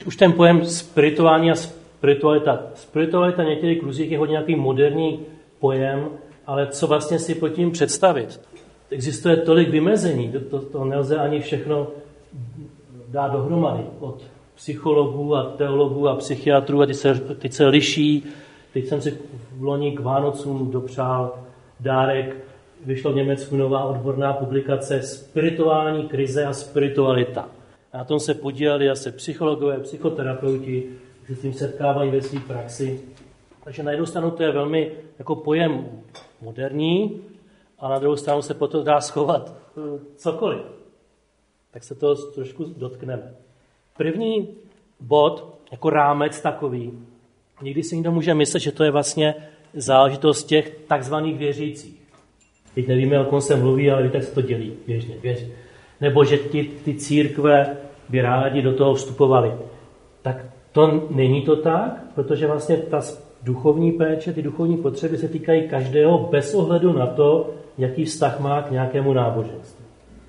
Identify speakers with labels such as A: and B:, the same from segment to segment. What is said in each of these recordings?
A: Už ten pojem spirituální a spiritualita. Spiritualita v některých kruzích je hodně nějaký moderní pojem, ale co vlastně si pod tím představit? Existuje tolik vymezení, to nelze ani všechno dát dohromady. Od psychologů a teologů a psychiatrů a ty se liší. Teď jsem si v loni k Vánocům dopřál dárek. Vyšla v Německu nová odborná publikace Spirituální krize a spiritualita. Na tom se podíleli asi psychologové, psychoterapeuti, kteří s tím setkávají ve své praxi. Takže na jednu stranu to je velmi jako pojem moderní, a na druhou stranu se potom dá schovat cokoliv. Tak se toho trošku dotkneme. První bod, jako rámec takový, někdy si někdo může myslet, že to je vlastně záležitost těch takzvaných věřících. Teď nevíme, o kom se mluví, ale víte, jak se to dělí běžně. Nebo že ty církve by rádi do toho vstupovaly. Tak to není to tak, protože vlastně ta duchovní péče, ty duchovní potřeby se týkají každého bez ohledu na to, jaký vztah má k nějakému náboženství.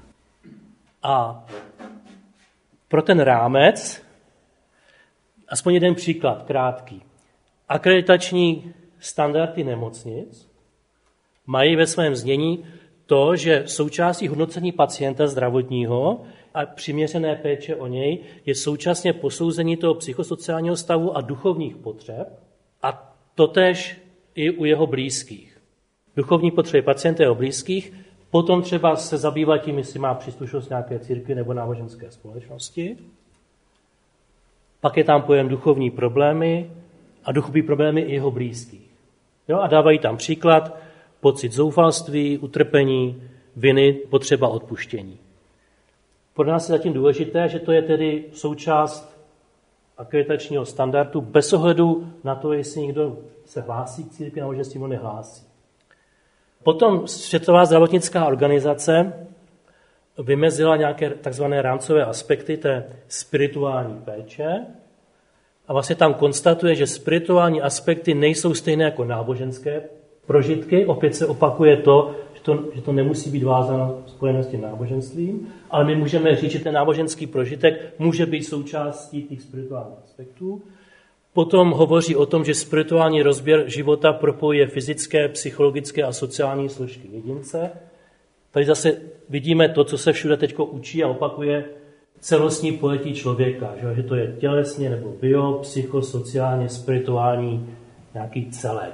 A: A pro ten rámec, aspoň jeden příklad, krátký. Akreditační standardy nemocnic mají ve svém znění to, že součástí hodnocení pacienta zdravotního a přiměřené péče o něj je současně posouzení toho psychosociálního stavu a duchovních potřeb a totéž i u jeho blízkých. Duchovní potřeby pacienta a jeho blízkých, potom třeba se zabývat tím, jestli má příslušnost nějaké církvi nebo náboženské společnosti. Pak je tam pojem duchovní problémy a duchovní problémy i jeho blízkých. Jo, a dávají tam příklad, pocit zoufalství, utrpení, viny, potřeba odpuštění. Pro nás je zatím důležité, že to je tedy součást akreditačního standardu bez ohledu na to, jestli někdo se hlásí k církvi nebo že s tím nehlásí. Potom Světová zdravotnická organizace vymezila nějaké takzvané rámcové aspekty té spirituální péče a vlastně tam konstatuje, že spirituální aspekty nejsou stejné jako náboženské prožitky. Opět se opakuje to, že to nemusí být vázáno spojené s tím náboženstvím, ale my můžeme říct, že ten náboženský prožitek může být součástí těch spirituálních aspektů. Potom hovoří o tom, že spirituální rozběr života propojuje fyzické, psychologické a sociální složky jedince. Tady zase vidíme to, co se všude teď učí a opakuje, celostní pojetí člověka, že to je tělesně nebo bio, psychosociálně, spirituální nějaký celek.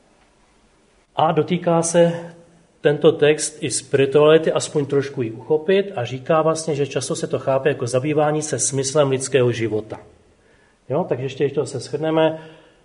A: A dotýká se tento text i spirituality, aspoň trošku ji uchopit a říká vlastně, že často se to chápe jako zabývání se smyslem lidského života. Jo, takže ještě to se shrneme.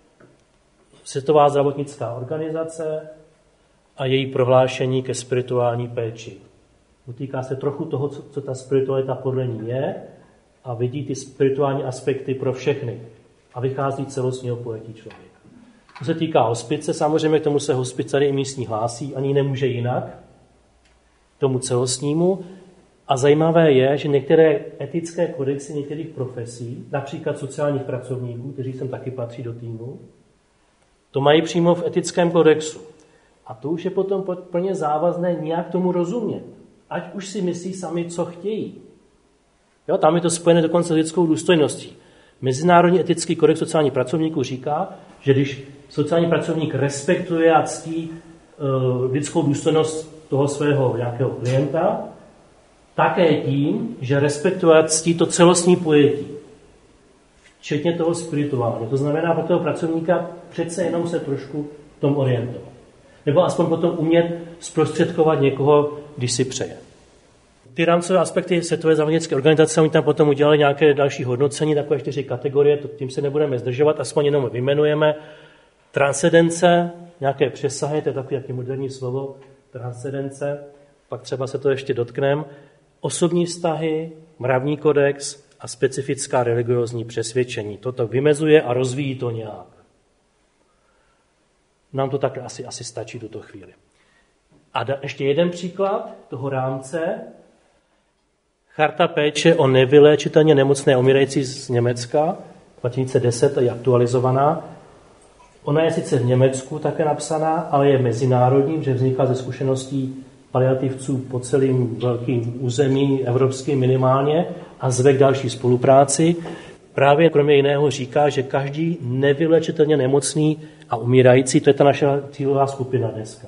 A: Světová zdravotnická organizace a její prohlášení ke spirituální péči. Dotýká se trochu toho, co ta spiritualita podle ní je a vidí ty spirituální aspekty pro všechny a vychází celostního pojetí člověka. To se týká hospice, samozřejmě k tomu se hospic tady i místní hlásí, ani nemůže jinak, k tomu celostnímu. A zajímavé je, že některé etické kodexy některých profesí, například sociálních pracovníků, kteří sem taky patří do týmu, to mají přímo v etickém kodexu. A to už je potom plně závazné nějak tomu rozumět. Ať už si myslí sami, co chtějí. Jo, tam je to spojené dokonce s lidskou důstojností. Mezinárodní etický kodex sociálních pracovníků říká, že když sociální pracovník respektuje a ctí lidskou důstojnost toho svého nějakého klienta, také tím, že respektuje a ctí to celostní pojetí, včetně toho spirituálního. To znamená pro toho pracovníka přece jenom se trošku v tom orientovat. Nebo aspoň potom umět zprostředkovat někoho, když si přeje. Ty rámcové aspekty Světové zdravotnické organizace, oni tam potom udělali nějaké další hodnocení, takové 4 kategorie, tím se nebudeme zdržovat, aspoň jenom vyjmenujeme. Transcendence, nějaké přesahy, to je takové moderní slovo, transcendence, pak třeba se to ještě dotkneme. Osobní vztahy, mravní kodex a specifická religiózní přesvědčení. Toto vymezuje a rozvíjí to nějak. Nám to tak asi stačí tuto chvíli. A ještě jeden příklad toho rámce. Charta péče o nevyléčitelně nemocné umírající z Německa, 2010 je aktualizovaná. Ona je sice v Německu také napsaná, ale je mezinárodní, že vzniká ze zkušeností paliativců po celém velkým území, evropským minimálně, a zve k další spolupráci. právě kromě jiného říká, že každý nevylečitelně nemocný a umírající, to je ta naše cílová skupina dneska,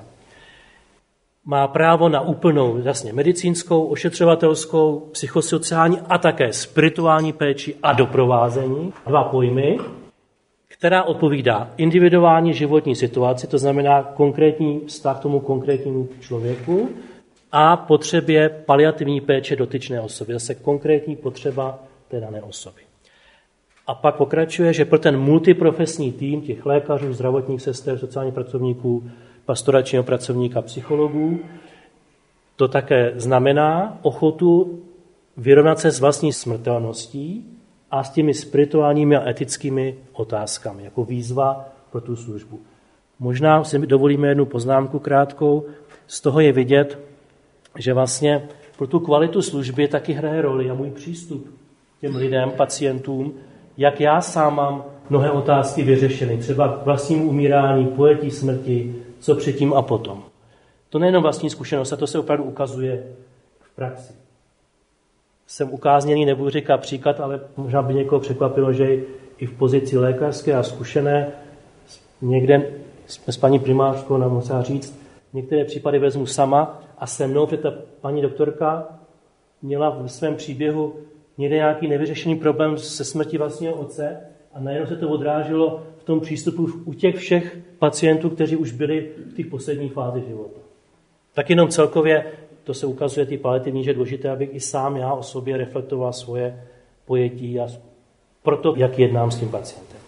A: má právo na úplnou jasně medicínskou, ošetřovatelskou, psychosociální a také spirituální péči a doprovázení, 2 pojmy, která odpovídá individuální životní situaci, to znamená konkrétní vztah tomu konkrétnímu člověku a potřebě paliativní péče dotyčné osoby, zase konkrétní potřeba té dané osoby. A pak pokračuje, že pro ten multiprofesní tým těch lékařů, zdravotních sester, sociálních pracovníků, pastoračního pracovníka, psychologů, to také znamená ochotu vyrovnat se s vlastní smrtelností a s těmi spirituálními a etickými otázkami, jako výzva pro tu službu. Možná si dovolíme jednu poznámku krátkou. Z toho je vidět, že vlastně pro tu kvalitu služby taky hraje roli a můj přístup k těm lidem, pacientům, jak já sám mám mnohé otázky vyřešeny, třeba k vlastnímu umírání, pojetí smrti, co předtím a potom. To nejenom vlastní zkušenost, a to se opravdu ukazuje v praxi. Jsem ukázněný, nebudu říkat příklad, ale možná by někoho překvapilo, že i v pozici lékařské a zkušené někde s paní primářkou nám musela říct, některé případy vezmu sama a se mnou, protože ta paní doktorka měla v svém příběhu někde nějaký nevyřešený problém se smrtí vlastního otce a najednou se to odráželo v tom přístupu u těch všech pacientů, kteří už byli v těch posledních fázích života. Tak jenom celkově to se ukazuje ty paliativní, že je důležité, abych i sám já o sobě reflektoval svoje pojetí a proto, jak jednám s tím pacientem.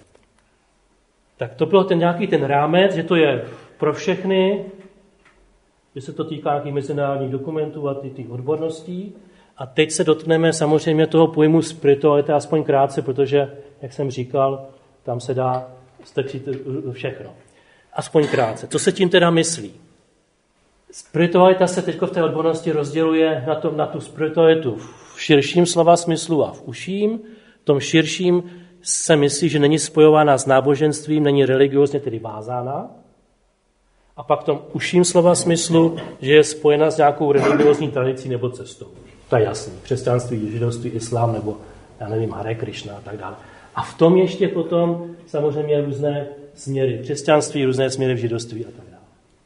A: Tak to byl nějaký ten rámec, že to je pro všechny, že se to týká nějakých mezinárodních dokumentů a těch odborností. A teď se dotkneme samozřejmě toho pojmu spiritualita aspoň krátce, protože, jak jsem říkal, tam se dá strčit všechno. Aspoň krátce. Co se tím teda myslí? Spiritualita se teď v té odbornosti rozděluje na tu spiritualitu v širším slova smyslu a v užším. V tom širším se myslí, že není spojována s náboženstvím, není religiózně tedy vázána. A pak v tom užším slova smyslu, že je spojena s nějakou religiózní tradicí nebo cestou. To je jasný. Křesťanství, židovství, islám nebo, já nevím, Hare Krishna a tak dále. A v tom ještě potom samozřejmě různé směry křesťanství, různé směry v židovství a tak dále.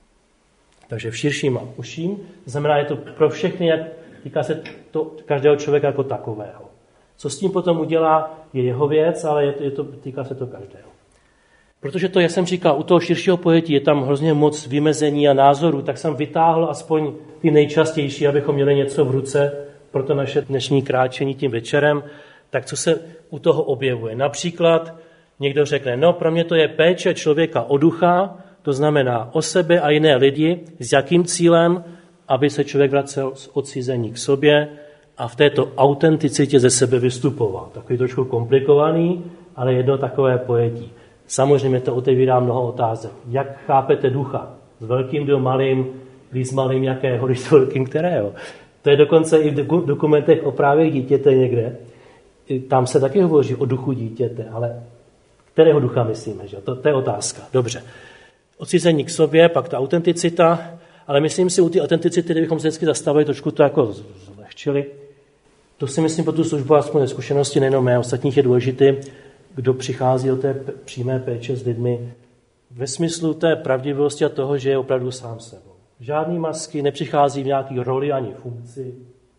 A: Takže v širším a užším, znamená, je to pro všechny, jak týká se to každého člověka jako takového. Co s tím potom udělá, je jeho věc, ale týká se to každého. Protože to, jak jsem říkal, u toho širšího pojetí je tam hrozně moc vymezení a názorů, tak jsem vytáhl aspoň ty nejčastější, abychom měli něco v ruce pro to naše dnešní kráčení tím večerem. Tak co se u toho objevuje? Například někdo řekne, no pro mě to je péče člověka o ducha, to znamená o sebe a jiné lidi, s jakým cílem, aby se člověk vracel z odcizení k sobě a v této autenticitě ze sebe vystupoval. Takový trošku komplikovaný, ale jedno takové pojetí. Samozřejmě to otevírá mnoho otázek. Jak chápete ducha? S velkým do malým, když s malým jakého, když s velkým kterého? To je dokonce i v dokumentech o právech dítěte někde. Tam se taky hovoří o duchu dítěte, ale kterého ducha myslíme? Že? To je otázka. Dobře. Odcizení k sobě, pak ta autenticita, ale myslím si, u té autenticity, kdybychom se vždycky zastavili, trošku to jako zlehčili. To si myslím po tu službu, aspoň ze zkušenosti, nejenom mé, ostatních je důležité, kdo přichází do té přímé péče s lidmi, ve smyslu té pravdivosti a toho, že je opravdu sám sebou. Žádný masky, nepřichází v nějaký roli ani funkci,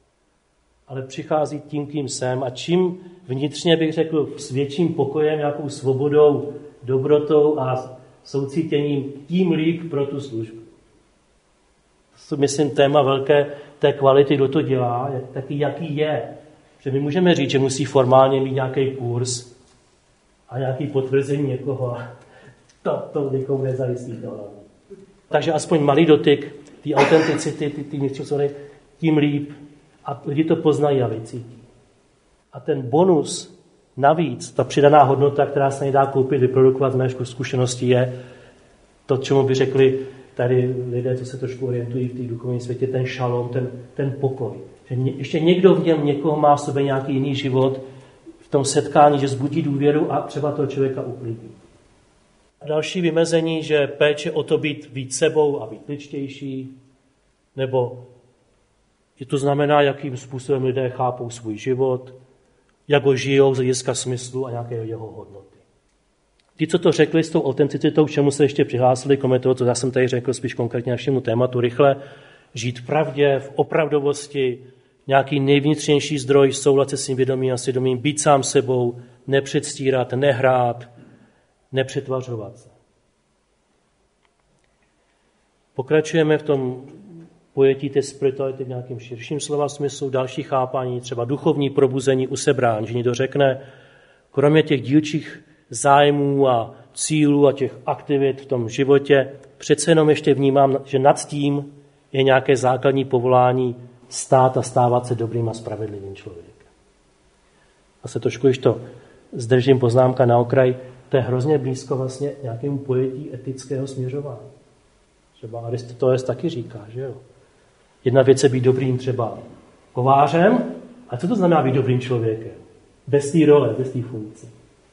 A: ale přichází tím, kým jsem a čím vnitřně bych řekl s větším pokojem, nějakou svobodou, dobrotou a soucítěním, tím líp pro tu službu. To myslím téma velké té kvality, kdo to dělá, taky jaký je. Že my můžeme říct, že musí formálně mít nějaký kurz a nějaký potvrzení někoho. To nikomu nezajistí. Takže aspoň malý dotyk, ty autenticity, ty vnitřní, tím líp. A lidi to poznají a vycítí. A ten bonus navíc, ta přidaná hodnota, která se nedá koupit, vyprodukovat z mé zkušenosti, je to, čemu by řekli tady lidé, co se trošku orientují v té duchovním světě, ten šalom, ten pokoj. Že ještě někdo v něm, někoho má v sobě nějaký jiný život, v tom setkání, že zbudí důvěru a třeba toho člověka uklidní. Další vymezení, že péče o to být víc sebou a být ličtější, nebo to znamená, jakým způsobem lidé chápou svůj život, jak ho žijou z hlediska smyslu a nějaké jeho hodnoty. Ti, co to řekli s tou autenticitou, k čemu se ještě přihlásili, kromě toho, co já jsem tady řekl spíš konkrétně našemu tématu, rychle, žít v pravdě, v opravdovosti, nějaký nejvnitřnější zdroj, soulad se svým vědomím a svědomím, být sám sebou, nepředstírat, nehrát, nepřetvařovat se. Pokračujeme v tom pojetí té spirituality v nějakém širším slova smyslu, další chápání, třeba duchovní probuzení, usebrání, že někdo řekne, kromě těch dílčích zájmů a cílů a těch aktivit v tom životě, přece jenom ještě vnímám, že nad tím je nějaké základní povolání stát a stávat se dobrým a spravedlivým člověkem. A se trošku již to zdržím, poznámka na okraj, to je hrozně blízko vlastně nějakému pojetí etického směřování. Třeba Aristoteles taky říká, že jo. Jedna věc je být dobrým třeba kovářem, a co to znamená být dobrým člověkem? Bez té role, bez té funkce.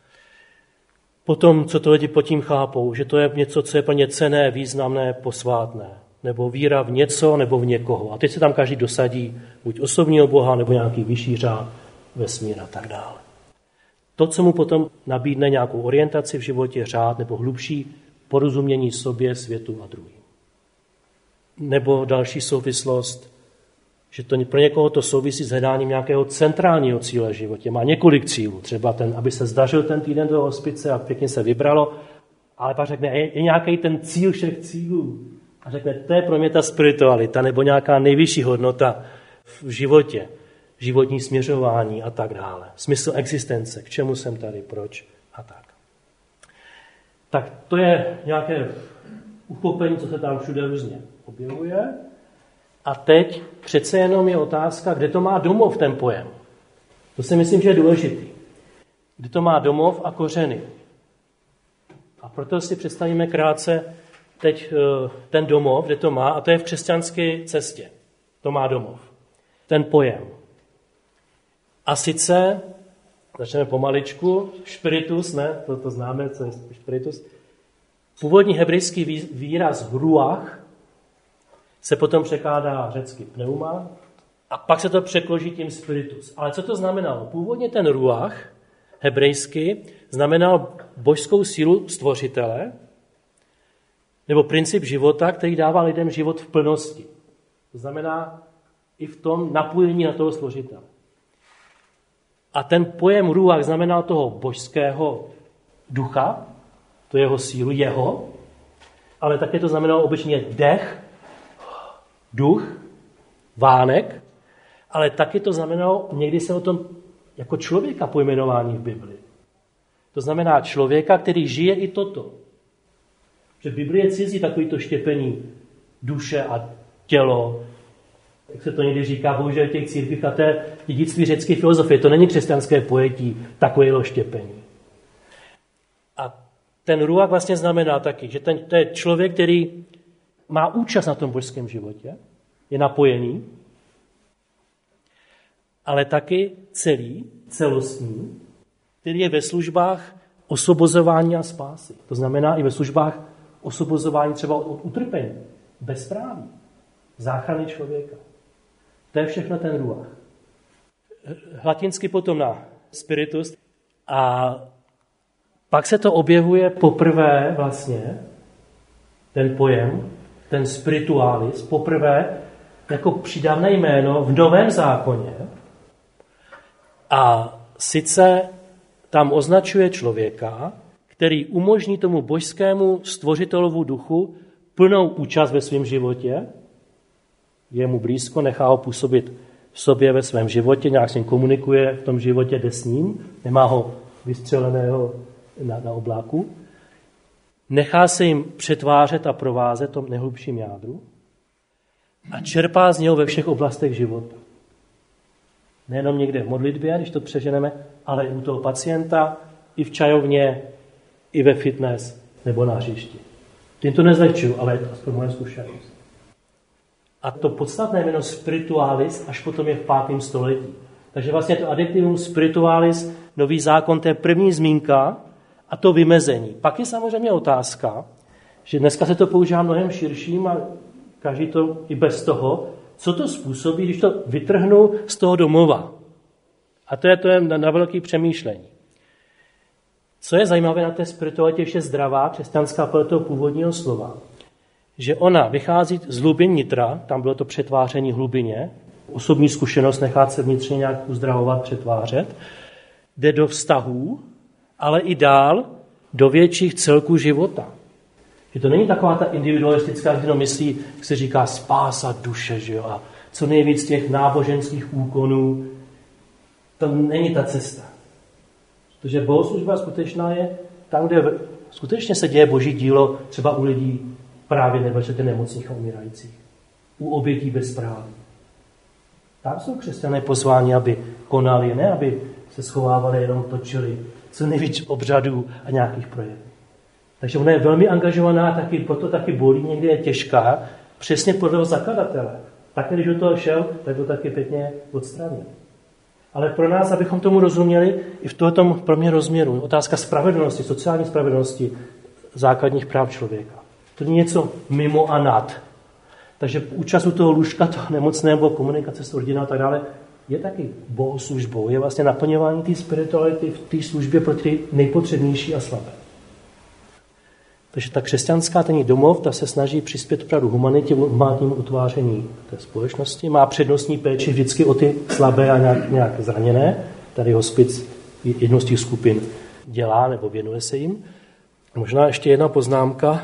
A: Potom, co to lidi pod tím chápou, že to je něco, co je plně cenné, významné, posvátné. Nebo víra v něco, nebo v někoho. A teď se tam každý dosadí buď osobního Boha, nebo nějaký vyšší řád, vesmír a tak dále. To, co mu potom nabídne nějakou orientaci v životě, řád nebo hlubší porozumění sobě, světu a druhým. Nebo další souvislost, že to pro někoho to souvisí s hledáním nějakého centrálního cíle v životě. Má několik cílů, třeba ten, aby se zdařil ten týden do hospice a pěkně se vybralo, ale pak řekne, je nějaký ten cíl všech cílů. A řekne, to je pro mě ta spiritualita, nebo nějaká nejvyšší hodnota v životě, životní směřování a tak dále. Smysl existence, k čemu jsem tady, proč a tak. Tak to je nějaké uchopení, co se tam všude různě objevuje. A teď přece jenom je otázka, kde to má domov ten pojem. To si myslím, že je důležitý. Kde to má domov a kořeny. A proto si představíme krátce teď ten domov, kde to má, a to je v křesťanské cestě. To má domov. Ten pojem. A sice, začneme pomaličku, špiritus, ne? To známe, co je špiritus. Původní hebrejský výraz ruach se potom překládá řecky pneuma a pak se to překloží tím spiritus. Ale co to znamenalo? Původně ten ruach hebrejsky znamenal božskou sílu stvořitele nebo princip života, který dává lidem život v plnosti. To znamená i v tom napojení na toho stvořitele. A ten pojem ruach znamenal toho božského ducha, to jeho sílu, jeho, ale také to znamenalo obyčejně dech, duch, vánek, ale taky to znamenalo, někdy se o tom jako člověka pojmenování v Bibli. To znamená člověka, který žije i toto. Že v Bibli je cizí takovýto štěpení duše a tělo, jak se to někdy říká, bohužel těch církvích, a to je dědictví řecké filozofie. To není křesťanské pojetí takového štěpení. A ten ruach vlastně znamená taky, že to je člověk, který má účast na tom božském životě, je napojený, ale taky celostní, který je ve službách osvobozování a spásy. To znamená i ve službách osvobozování třeba od utrpení, bezpráví, záchrany člověka. To je všechno ten ruach. Latinsky potom na spiritus a pak se to objevuje poprvé vlastně, ten pojem, ten spiritualis, poprvé jako přidavné jméno v Novém zákoně. A sice tam označuje člověka, který umožní tomu božskému stvořitelovu duchu plnou účast ve svém životě, je mu blízko, nechá ho působit v sobě ve svém životě, nějak s ním komunikuje v tom životě, jde s ním, nemá ho vystřeleného na obláku, nechá se jim přetvářet a provázet v tom nejhlubším jádru a čerpá z něho ve všech oblastech života. Nejenom někde v modlitbě, když to přeženeme, ale i u toho pacienta, i v čajovně, i ve fitness nebo na hřišti. Tím to nezlehčuju, ale je to aspoň moje zkušenost. A to podstatné jméno spiritualis až potom je v 5. století. Takže vlastně to adjektivum spiritualis, Nový zákon, to je první zmínka a to vymezení. Pak je samozřejmě otázka, že dneska se to používá mnohem širším a každý to i bez toho, co to způsobí, když to vytrhnu z toho domova A to je na velké přemýšlení. Co je zajímavé na té spiritualitě, ještě zdravá křesťanská podle toho původního slova, že ona vychází z hlubin nitra, tam bylo to přetváření hlubině, osobní zkušenost nechat se vnitřně nějak uzdravovat, přetvářet, jde do vztahů, ale i dál do větších celků života. Že to není taková ta individualistická, kdy myslí, jak se říká, spása duše, že jo, a co nejvíc těch náboženských úkonů, to není ta cesta. Protože bohoslužba skutečná je tam, kde skutečně se děje boží dílo, třeba u lidí právě nebečete nemocných a umírajících, u obětí bezpráví. Tam jsou křesťané pozváni, aby konali, ne aby se schovávali, jenom točili co nejvíc obřadů a nějakých projevů. Takže ona je velmi angažovaná, proto taky bolí, někdy je těžká, přesně podle zakladatele. Také, když do toho šel, tak to taky pěkně odstranil. Ale pro nás, abychom tomu rozuměli, i v tomto pro mě rozměru, otázka spravedlnosti, sociální spravedlnosti, základních práv člověka. To není něco mimo a nad. Takže účast u toho lůžka, toho nemocného, komunikace s rodinou a tak dále, je taky bohoslužbou. Je vlastně naplňování té spirituality v té službě pro ty nejpotřebnější a slabé. Takže ta křesťanská ten domov, ta se snaží přispět opravdu humanitnímu utváření té společnosti. Má přednostní péči vždycky o ty slabé a nějak zraněné. Tady hospic jednou z těch skupin dělá nebo věnuje se jim. Možná ještě jedna poznámka,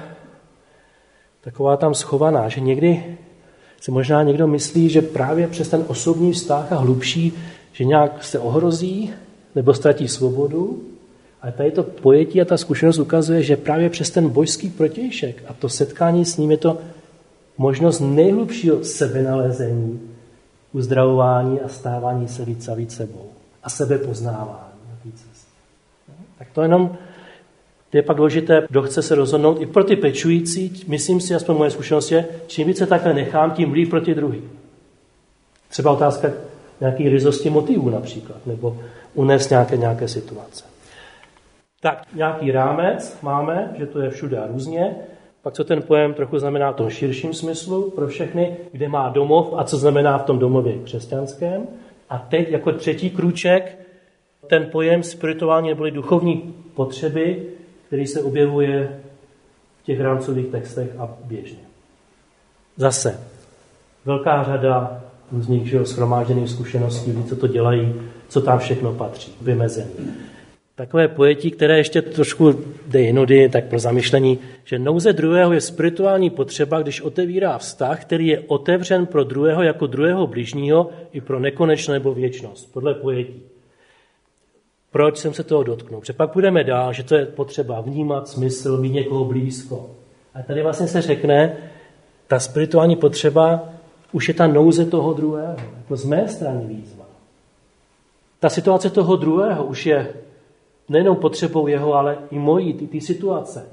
A: taková tam schovaná, že někdy se možná někdo myslí, že právě přes ten osobní vztah a hlubší, že nějak se ohrozí nebo ztratí svobodu. A tady to pojetí a ta zkušenost ukazuje, že právě přes ten božský protějšek a to setkání s ním je to možnost nejhlubšího sebenalezení, uzdravování a stávání se víc a víc sebou. A sebepoznávání na té cestě. Tak to jenom je pak důležité, kdo chce se rozhodnout. I pro ty pečující, myslím si, aspoň moje zkušenost je, čím více takhle nechám, tím líp pro ty druhý. Třeba otázka nějaký ryzosti motivů například, nebo unést nějaké situace. Tak nějaký rámec máme, že to je všude a různě. Pak co ten pojem trochu znamená v tom širším smyslu pro všechny, kde má domov a co znamená v tom domově křesťanském. A teď jako třetí krůček ten pojem spirituální neboli duchovní potřeby, který se objevuje v těch rámcových textech a běžně. Zase velká řada různých shromážděných zkušeností, lidí, co to dělají, co tam všechno patří, vymezení. Takové pojetí, které ještě trošku jde jinudy, tak pro zamyšlení, že nouze druhého je spirituální potřeba, když otevírá vztah, který je otevřen pro druhého jako druhého bližního i pro nekonečnou nebo věčnost, podle pojetí. Proč jsem se toho dotknul? Protože pak půjdeme dál, že to je potřeba vnímat smysl, mít někoho blízko. A tady vlastně se řekne, ta spirituální potřeba už je ta nouze toho druhého, jako z mé strany výzva. Ta situace toho druhého už je nejenom potřebou jeho, ale i mojí, ty situace.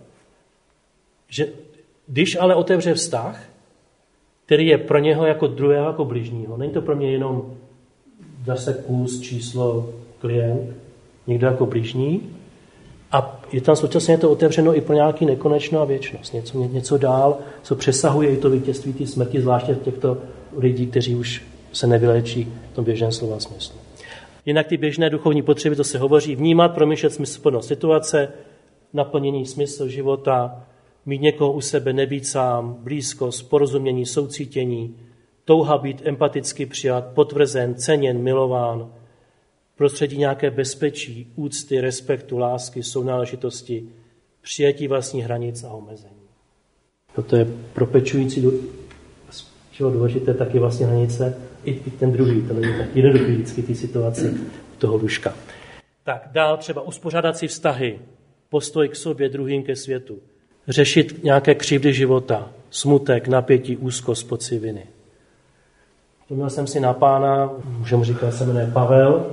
A: Že když ale otevře vztah, který je pro něho jako druhého, jako bližního, není to pro mě jenom zase kus, číslo, klient, někdo jako bližní, a je tam současně to otevřeno i pro nějaký nekonečnou a věčnost. Něco dál, co přesahuje i to vítězství té smrti, zvláště těchto lidí, kteří už se nevyléčí v tom běžném slova smyslu. Jinak ty běžné duchovní potřeby, to se hovoří, vnímat, promýšlet smysluplnost situace, naplnění smysl života, mít někoho u sebe, nebýt sám, blízkost, porozumění, soucítění, touha být empaticky přijat, potvrzen, ceněn, milován, prostředí nějaké bezpečí, úcty, respektu, lásky, sounáležitosti, přijetí vlastních hranic a omezení. Toto je pro pečující důležité taky vlastně hranice, i ten druhý, to není tak jednoduchý vždycky ty situace toho lůžka. Tak dál třeba uspořádat si vztahy, postoj k sobě, druhým ke světu, řešit nějaké křivdy života, smutek, napětí, úzkost, pocit viny. Vzpomněl jsem si na pána, můžeme říkat, se jmenuje Pavel,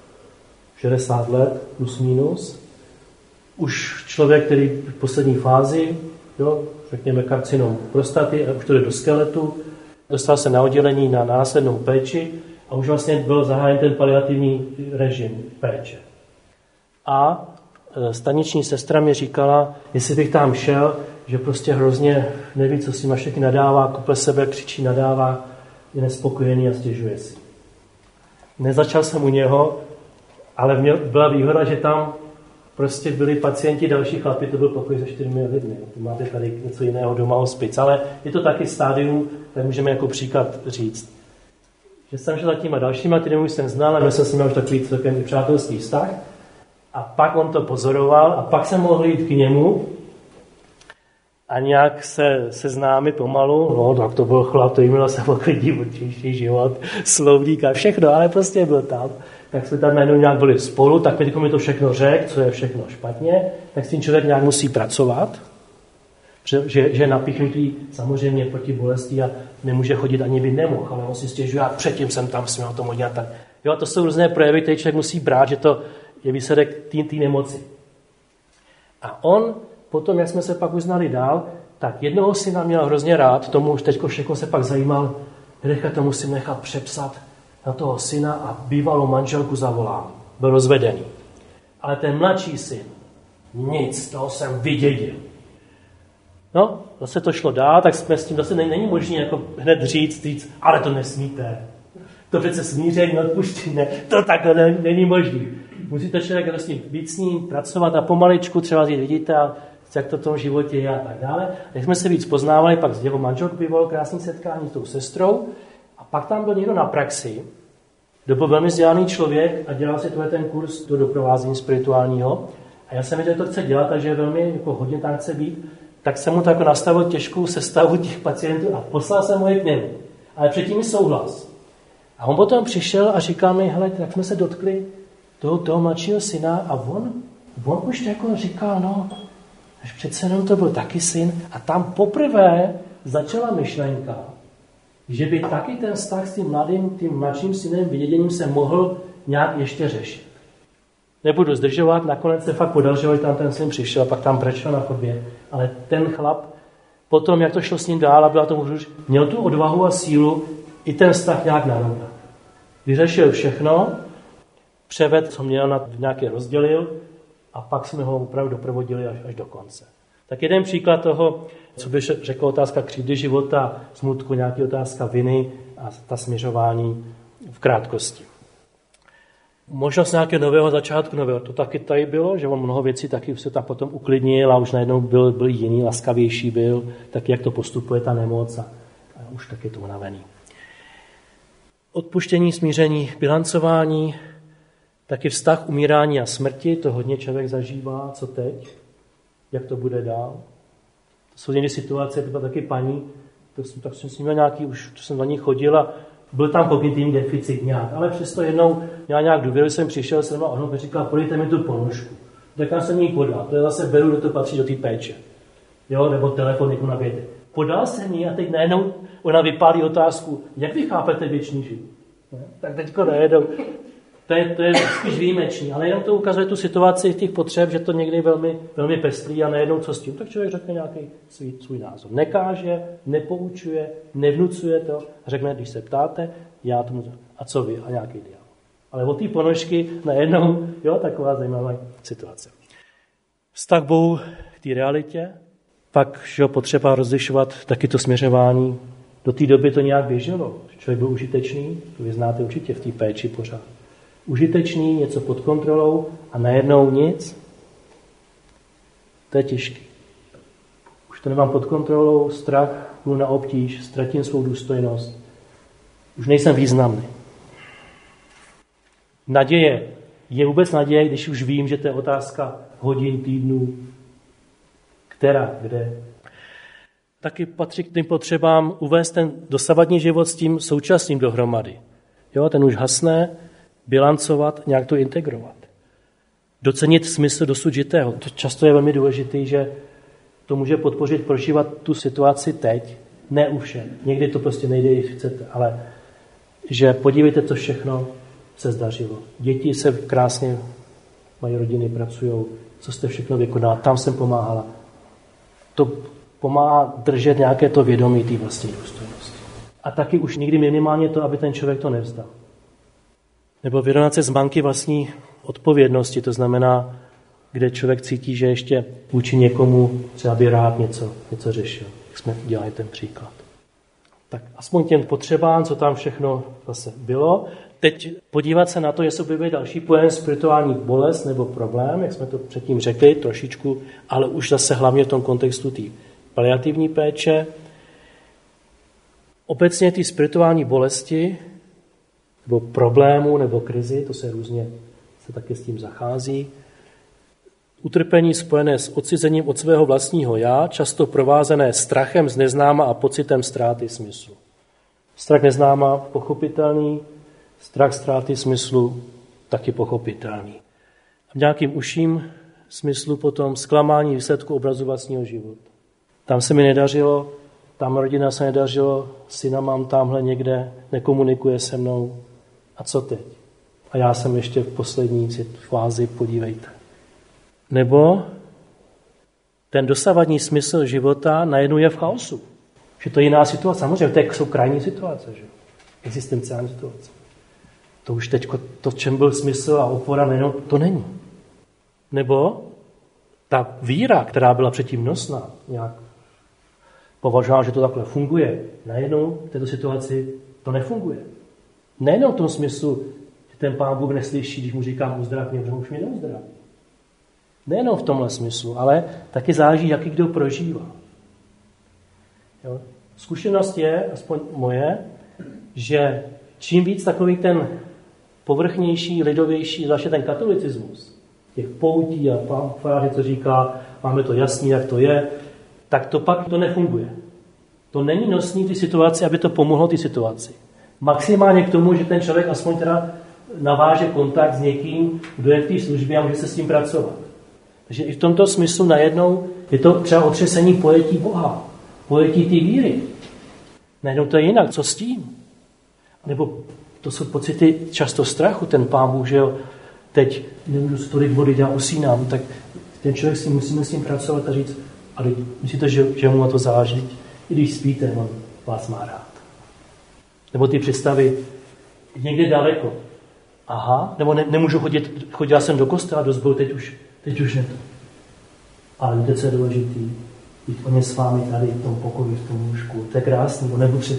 A: 60 let, plus minus. Už člověk, který v poslední fázi, řekněme karcinom prostaty, a už to jde do skeletu, dostal se na oddělení na následnou péči a už vlastně byl zahájen ten paliativní režim péče. A staniční sestra mi říkala, jestli bych tam šel, že prostě hrozně neví, co si všechny nadává, kope sebe, křičí, nadává, je nespokojený a stěžuje si. Nezačal jsem u něho, Ale byla výhoda, že tam prostě byli pacienti, další chlapi, to byl pokoj se 4 lidmi. Máte tady něco jiného doma, hospic. Ale je to taky stádium, tak můžeme jako příklad říct. Že jsem šel za těma dalšíma, kterým už jsem znal, a měl jsem s nimi už takový celkem přátelský vztah. A pak on to pozoroval a pak jsem mohl jít k němu a nějak se seznámit pomalu. No, tak to byl chlap, to měl se poklidí určitý život, slovník a všechno, ale prostě byl tam. Tak jsme tam najednou nějak byli spolu, tak mi to všechno řekl, co je všechno špatně, tak s tím člověk nějak musí pracovat, že je napíchnutý samozřejmě proti bolesti a nemůže chodit, ani by nemohl, ale on si stěžuje, a předtím jsem tam směl tomu dělat tak. Jo, a to jsou různé projevy, které člověk musí brát, že to je výsledek té nemoci. A on potom, jak jsme se pak uznali dál, tak jednoho syna měl hrozně rád, tomu už teďko všechno se pak zajímal, rychle to musím nechat přepsat na toho syna a bývalou manželku zavolal. Byl rozvedený. Ale ten mladší syn, nic, toho jsem vydědil. No, zase to šlo dál, tak jsme s tím zase není možné jako hned říct, ale to nesmíte. To přece smíření, odpuštění, to takhle není možné. Musíte člověk vlastně být s ním, pracovat a pomaličku třeba vidíte, jak to v tom životě je a tak dále. Jak jsme se víc poznávali, pak s jeho manželkou bývalo krásné setkání s tou sestrou a pak tam byl někdo na praxi, kdo byl velmi vzdělaný člověk a dělal si ten kurz do doprovázení spirituálního. A já jsem viděl, že to chce dělat, takže je velmi jako hodně tam chce být, tak jsem mu to jako nastavil těžkou sestavu těch pacientů a poslal jsem ho k němu. Ale předtím mi souhlas. A on potom přišel a říkal mi, hele, tak jsme se dotkli toho mladšího syna a on už jako říkal, no, až přece jenom to byl taky syn a tam poprvé začala myšlenka, že by taky ten vztah s tím mladším synem vyděděním se mohl nějak ještě řešit. Nebudu zdržovat, nakonec se fakt podařilo, že tam ten syn přišel a pak tam brečel na chodbě, ale ten chlap potom, jak to šlo s ním dál a byla tomu už, měl tu odvahu a sílu i ten vztah nějak narovnat. Vyřešil všechno, převedl, co měl, nějaké rozdělil a pak jsme ho opravdu doprovodili až do konce. Tak jeden příklad toho, co by řekl otázka křivdy života, smutku, nějaký otázka viny a ta směřování v krátkosti. Možnost nějakého nového začátku, nového, to taky tady bylo, že on mnoho věcí taky se tam potom uklidnil a už najednou byl jiný, laskavější byl, taky jak to postupuje ta nemoc a už taky to unavený. Odpuštění, smíření, bilancování, taky vztah umírání a smrti, to hodně člověk zažívá, co teď, jak to bude dál. To jsou někdy situace, to byla taky paní, tak jsem s ním měl nějaký, už jsem za ní chodil a byl tam kognitivní deficit nějak, ale přesto jednou měl nějak důvěru, jsem přišel jsem a on mi říkal, podejte mi tu ponožku. Tak já jsem jí podal, to je zase beru, kdo to patří do té péče. Jo, nebo telefon někomu nabíjete. Podal jsem jí a teď najednou ona vypálí otázku, jak vy chápete věčný život? Tak teďko najednou. To je spíš výjimečný, ale jenom to ukazuje tu situaci těch potřeb, že to někdy velmi, velmi pestrý a najednou co s tím, tak člověk řekne nějaký svůj názor. Nekáže, nepoučuje, nevnucuje to, řekne, když se ptáte, já tomu a co vy a nějaký dialog. Ale od té ponožky najednou, jo, taková zajímavá situace. Vztah Bohu k té realitě, pak že potřeba rozlišovat taky to směřování. Do té doby to nějak běželo. Člověk byl užitečný, to vy znáte určitě v té péči pořád. Užitečný, něco pod kontrolou a najednou nic. To je těžký. Už to nemám pod kontrolou, strach, půjdu na obtíž, ztratím svou důstojnost. Už nejsem významný. Naděje. Je vůbec naděje, když už vím, že to je otázka hodin, týdnů, kde. Taky patří k těm potřebám uvést ten dosavadní život s tím současným dohromady. Jo, ten už hasne, bilancovat, nějak to integrovat. Docenit smysl dosud žitého. To často je velmi důležité, že to může podpořit prožívat tu situaci teď, ne u všech. Někdy to prostě nejde, když chcete, ale že podívejte, co všechno se zdařilo. Děti se krásně mají rodiny, pracují, co jste všechno vykonala, tam jsem pomáhala. To pomáhá držet nějaké to vědomí té vlastní důstojnosti. A taky už nikdy minimálně to, aby ten člověk to nevzdal. Nebo vyrovnat se z banky vlastní odpovědnosti, to znamená, kde člověk cítí, že ještě vůči někomu třeba by rád něco řešil. Jak jsme dělali ten příklad. Tak aspoň těm potřebám, co tam všechno zase bylo. teď podívat se na to, jestli objevuje další pojem spirituální bolest nebo problém, jak jsme to předtím řekli trošičku, ale už zase hlavně v tom kontextu té paliativní péče. Obecně ty spirituální bolesti nebo problému nebo krizi, to se různě se taky s tím zachází. Utrpení spojené s odcizením od svého vlastního já, často provázené strachem z neznáma a pocitem ztráty smyslu. Strach neznáma pochopitelný, strach ztráty smyslu taky pochopitelný. A v nějakým užším smyslu potom zklamání výsledku obrazu vlastního života. Tam se mi nedařilo, tam rodina se nedařilo, syna mám tamhle někde, nekomunikuje se mnou. A co teď? A já jsem ještě v poslední fázi, podívejte. Nebo ten dosavadní smysl života najednou je v chaosu. Že to je jiná situace. Samozřejmě, to jsou krajní situace, že? Existenciální situace. To už teď, to, v čem byl smysl a opora, najednou to není. Nebo ta víra, která byla předtím nosná, nějak považovala, že to takhle funguje, najednou v této situaci to nefunguje. Nejenom v tom smyslu, že ten Pán Bůh neslyší, když mu říkám uzdrav mě, že už mě neuzdraví. Nejenom v tomhle smyslu, ale taky záleží, jaký kdo prožívá. Jo? Zkušenost je, aspoň moje, že čím víc takový ten povrchnější, lidovější, zvláště ten katolicismus, těch poutí a pán farář co říká, máme to jasný, jak to je, tak to pak to nefunguje. To není nosný ty situaci, aby to pomohlo ty situaci. Maximálně k tomu, že ten člověk aspoň teda naváže kontakt s někým, kdo je v té službě a může se s tím pracovat. Takže i v tomto smyslu najednou je to třeba otřesení pojetí Boha, pojetí té víry. Najednou to je jinak, co s tím? Nebo to jsou pocity často strachu, ten Pán Bůh, že jo, teď nemůžu si tolik vody, já usínám, tak ten člověk si musíme s tím pracovat a říct, ale myslíte, že mu na to záleží, i když spíte, on vás má rád. Nebo ty představy někde daleko. Aha, nebo nemůžu chodila jsem do kostela, do sboru, teď už ne to. Ale víte, co je důležitý? Být on je s vámi tady v tom pokoji, v tom lůžku. To je krásný, nebo před...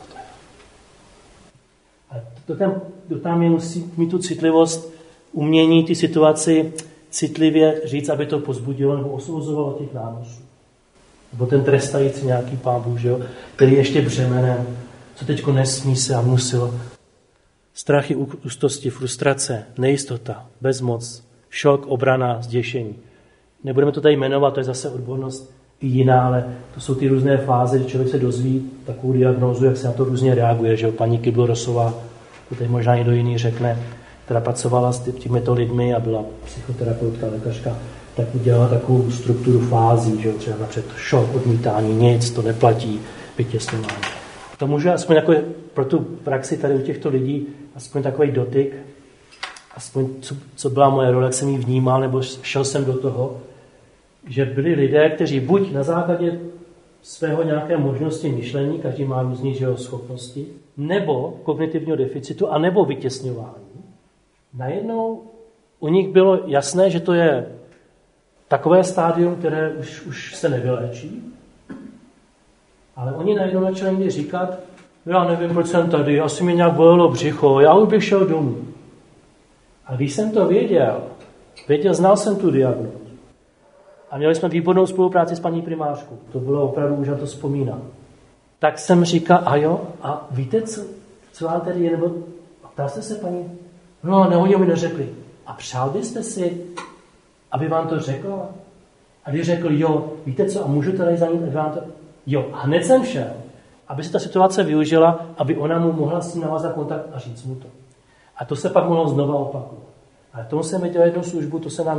A: A tam je musí mít tu citlivost, umění ty situaci citlivě říct, aby to pozbudilo nebo osvobozovalo těch nánosů. Nebo ten trestající nějaký Pán Bůh, který je ještě břemenem, co teďko nesmí se a muselo. Strachy, úzkosti, frustrace, nejistota, bezmoc, šok, obrana, zděšení. Nebudeme to tady jmenovat, to je zase odbornost i jiná, ale to jsou ty různé fáze, že člověk se dozví takovou diagnózu, jak se na to různě reaguje, že paní Kyblo-Rossová, to teď možná někdo jiný řekne, která pracovala s těmito lidmi a byla psychoterapeutka, lékařka, tak udělala takovou strukturu fází, že třeba napřed šok, odmítání, nic, to neplatí, vytěsňování. To může aspoň jako pro tu praxi tady u těchto lidí aspoň takový dotyk, aspoň co byla moje role, jak jsem ji vnímal, nebo šel jsem do toho, že byli lidé, kteří buď na základě svého nějaké možnosti myšlení, každý má různý schopnosti, nebo kognitivního deficitu, a nebo vytěsňování. Najednou u nich bylo jasné, že to je takové stádium, které už se nevyléčí, ale oni najednou začali mi říkat, já nevím, proč jsem tady, asi mi nějak bolelo břicho, já už bych šel domů. A když jsem to věděl, znal jsem tu diagnózu. A měli jsme výbornou spolupráci s paní primářkou. To bylo opravdu, už na to vzpomínám. Tak jsem říkal, a jo, a víte, co vám tady je, nebo ptal jste se paní? No, ne, oni mi neřekli. A přál byste si, aby vám to řekla? A když řekl, jo, víte co, a můžu tady za ní, vám to... Jo, a hned jsem šel, aby se ta situace využila, aby ona mu mohla s tím navázat kontakt a říct mu to. A to se pak mohlo znova opakovat. Ale tomu jsem dělal jednu službu, to se nám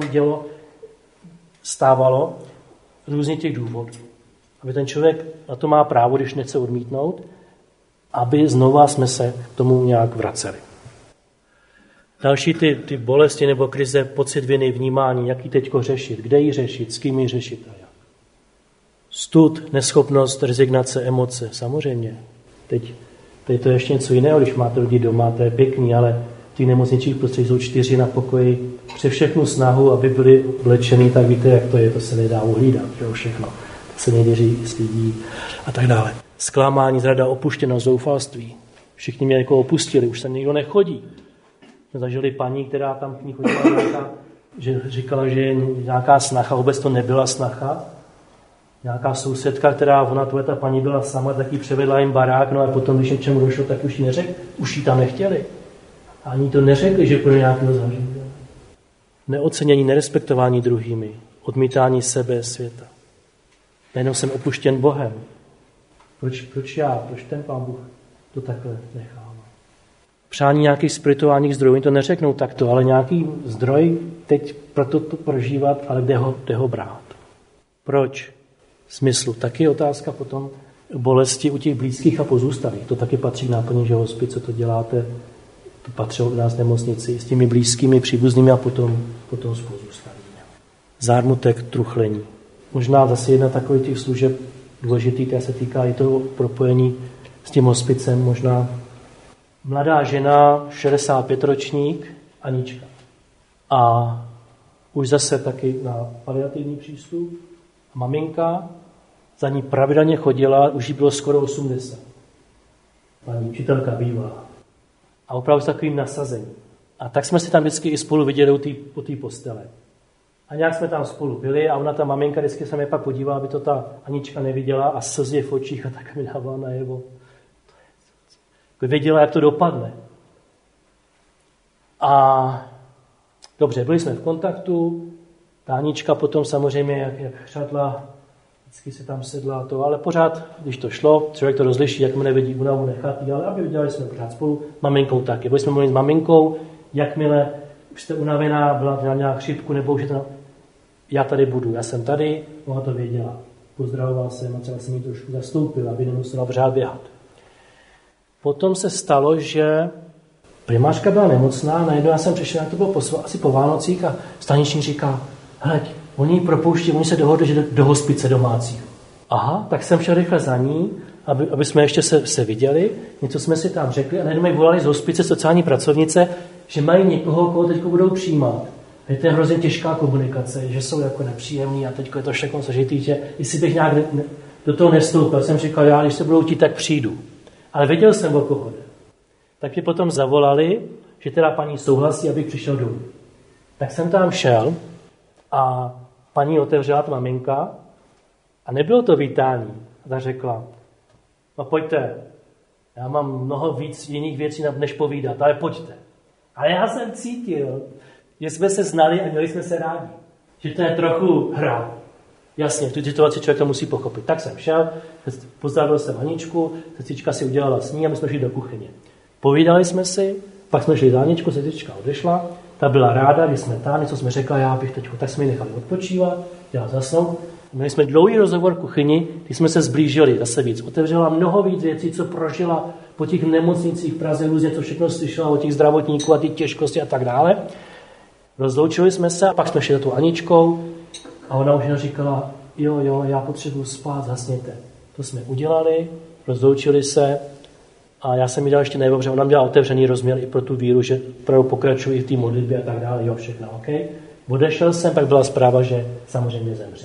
A: stávalo z různých těch důvodů. Aby ten člověk na to má právo, když nechce odmítnout, aby znova jsme se k tomu nějak vraceli. Další ty bolesti nebo krize, pocit viny, vnímání, jak ji teďko řešit, kde ji řešit, s kým ji řešit a jak. Stud, neschopnost, rezignace, emoce, samozřejmě. Teď to je ještě něco jiného, když máte lidi doma, to je pěkný, ale v těch nemocničních prostředí jsou 4 na pokoji. Při všechnu snahu, aby byli vlečený, tak víte, jak to je, to se nedá uhlídat, že všechno. To se nevěří, slídí a tak dále. Zklamání, zrada, opuštěnost, zoufalství. Všichni mě jako opustili, už tam nikdo nechodí. Jsme zažili paní, která tam k ní chodila, že říkala, že je nějaká snacha, vůbec to nebyla snacha. Nějaká sousedka, ta paní byla sama, tak jí převedla jim barák, no a potom, když něčemu došlo, tak už jí neřekli, už jí tam nechtěli. A ani to neřekli, že pro nějakého zažili. Neocenění, nerespektování druhými, odmítání sebe, světa. Najednou jsem opuštěn Bohem. Proč já? Proč ten Pán Bůh to takhle nechává? Přání nějakých spirituálních zdrojů, oni to neřeknou takto, ale nějaký zdroj teď proto to prožívat, ale kde ho brát? Proč? Smyslu. Taky otázka potom bolesti u těch blízkých a pozůstalých. To taky patří k náplni, že hospic, co to děláte, to patřilo k nás v nemocnici s těmi blízkými, příbuznými a potom s pozůstalými. Zármutek, truchlení. Možná zase jedna takových těch služeb důležitý, která se týká i toho propojení s tím hospicem, možná mladá žena, 65ročník, Anička. A už zase taky na paliativní přístup. Maminka za ní pravidelně chodila, už jí bylo skoro 80. Paní učitelka bývalá. A opravdu s takovým nasazením. A tak jsme si tam vždycky i spolu viděli u té postele. A nějak jsme tam spolu byli a ona, ta maminka, vždycky se mě pak podívala, aby to ta Anička neviděla a slzy v očích a tak mi dávala najevo. Věděla, jak to dopadne. A dobře, byli jsme v kontaktu, ta Anička potom samozřejmě, jak chřadla, vždycky se tam sedla to, ale pořád, když to šlo, člověk to rozliší, jak mě nevidí únavu, nechatí, ale aby dělali jsme pořád spolu, maminkou taky. Byli jsme mluvili s maminkou, jakmile už jste unavená, byla nějak chřipku, nebo už je to, já tady budu, já jsem tady, ona to věděla. Pozdravoval jsem a třeba jsem jí trošku zastoupil, aby nemusela pořád běhat. Potom se stalo, že primářka byla nemocná, najednou já jsem přišel, jak to bylo asi po Vánocích a staniční říká, hleď, oni propouští, oni se dohodli, že do hospice domácího. Aha, tak jsem šel rychle za ní, aby jsme ještě se viděli, něco jsme si tam řekli a najednou mi volali z hospice sociální pracovnice, že mají někoho, koho teď budou přijímat. A to je hrozně těžká komunikace, že jsou jako nepříjemný a teď je to všechno složitý, že jestli bych nějak do toho nevstoupil, jsem říkal, já když se budou chtít, tak přijdu. Ale věděl jsem, o koho jde. Tak mi potom zavolali, že teda paní souhlasí, abych přišel dolů. Tak jsem tam šel a paní otevřela ta maminka a nebylo to vítání. A ta řekla, no pojďte, já mám mnoho víc jiných věcí, než povídat, ale pojďte. Ale já jsem cítil, že jsme se znali a měli jsme se rádi. Že to je trochu hra. Jasně, v tu situaci člověk to musí pochopit. Tak jsem šel, pozdravil jsem Aničku, sestřička si udělala sní a my jsme šli do kuchyně. Povídali jsme si, pak jsme šli za Aničku, sestřička odešla, ta byla ráda, že jsme tam, něco jsme řekla, já bych teď, tak jsme ji nechali odpočívat, já zasnout. Měli jsme dlouhý rozhovor v kuchyni, když jsme se zblížili zase víc. Otevřela mnoho víc věcí, co prožila po těch nemocnicích v Praze, různě, co všechno slyšela o těch zdravotníků a ty těžkosti a tak dále. Rozloučili jsme se a pak jsme šli za tu Aničkou a ona už říkala, jo, já potřebuji spát, zasněte. To jsme udělali, rozloučili se a já jsem jí dal ještě najevo, protože ona měla otevřený rozměr i pro tu víru, že opravdu pokračují v té modlitbě a tak dále, jo, všechno, OK. Odešel jsem, pak byla zpráva, že samozřejmě zemřel.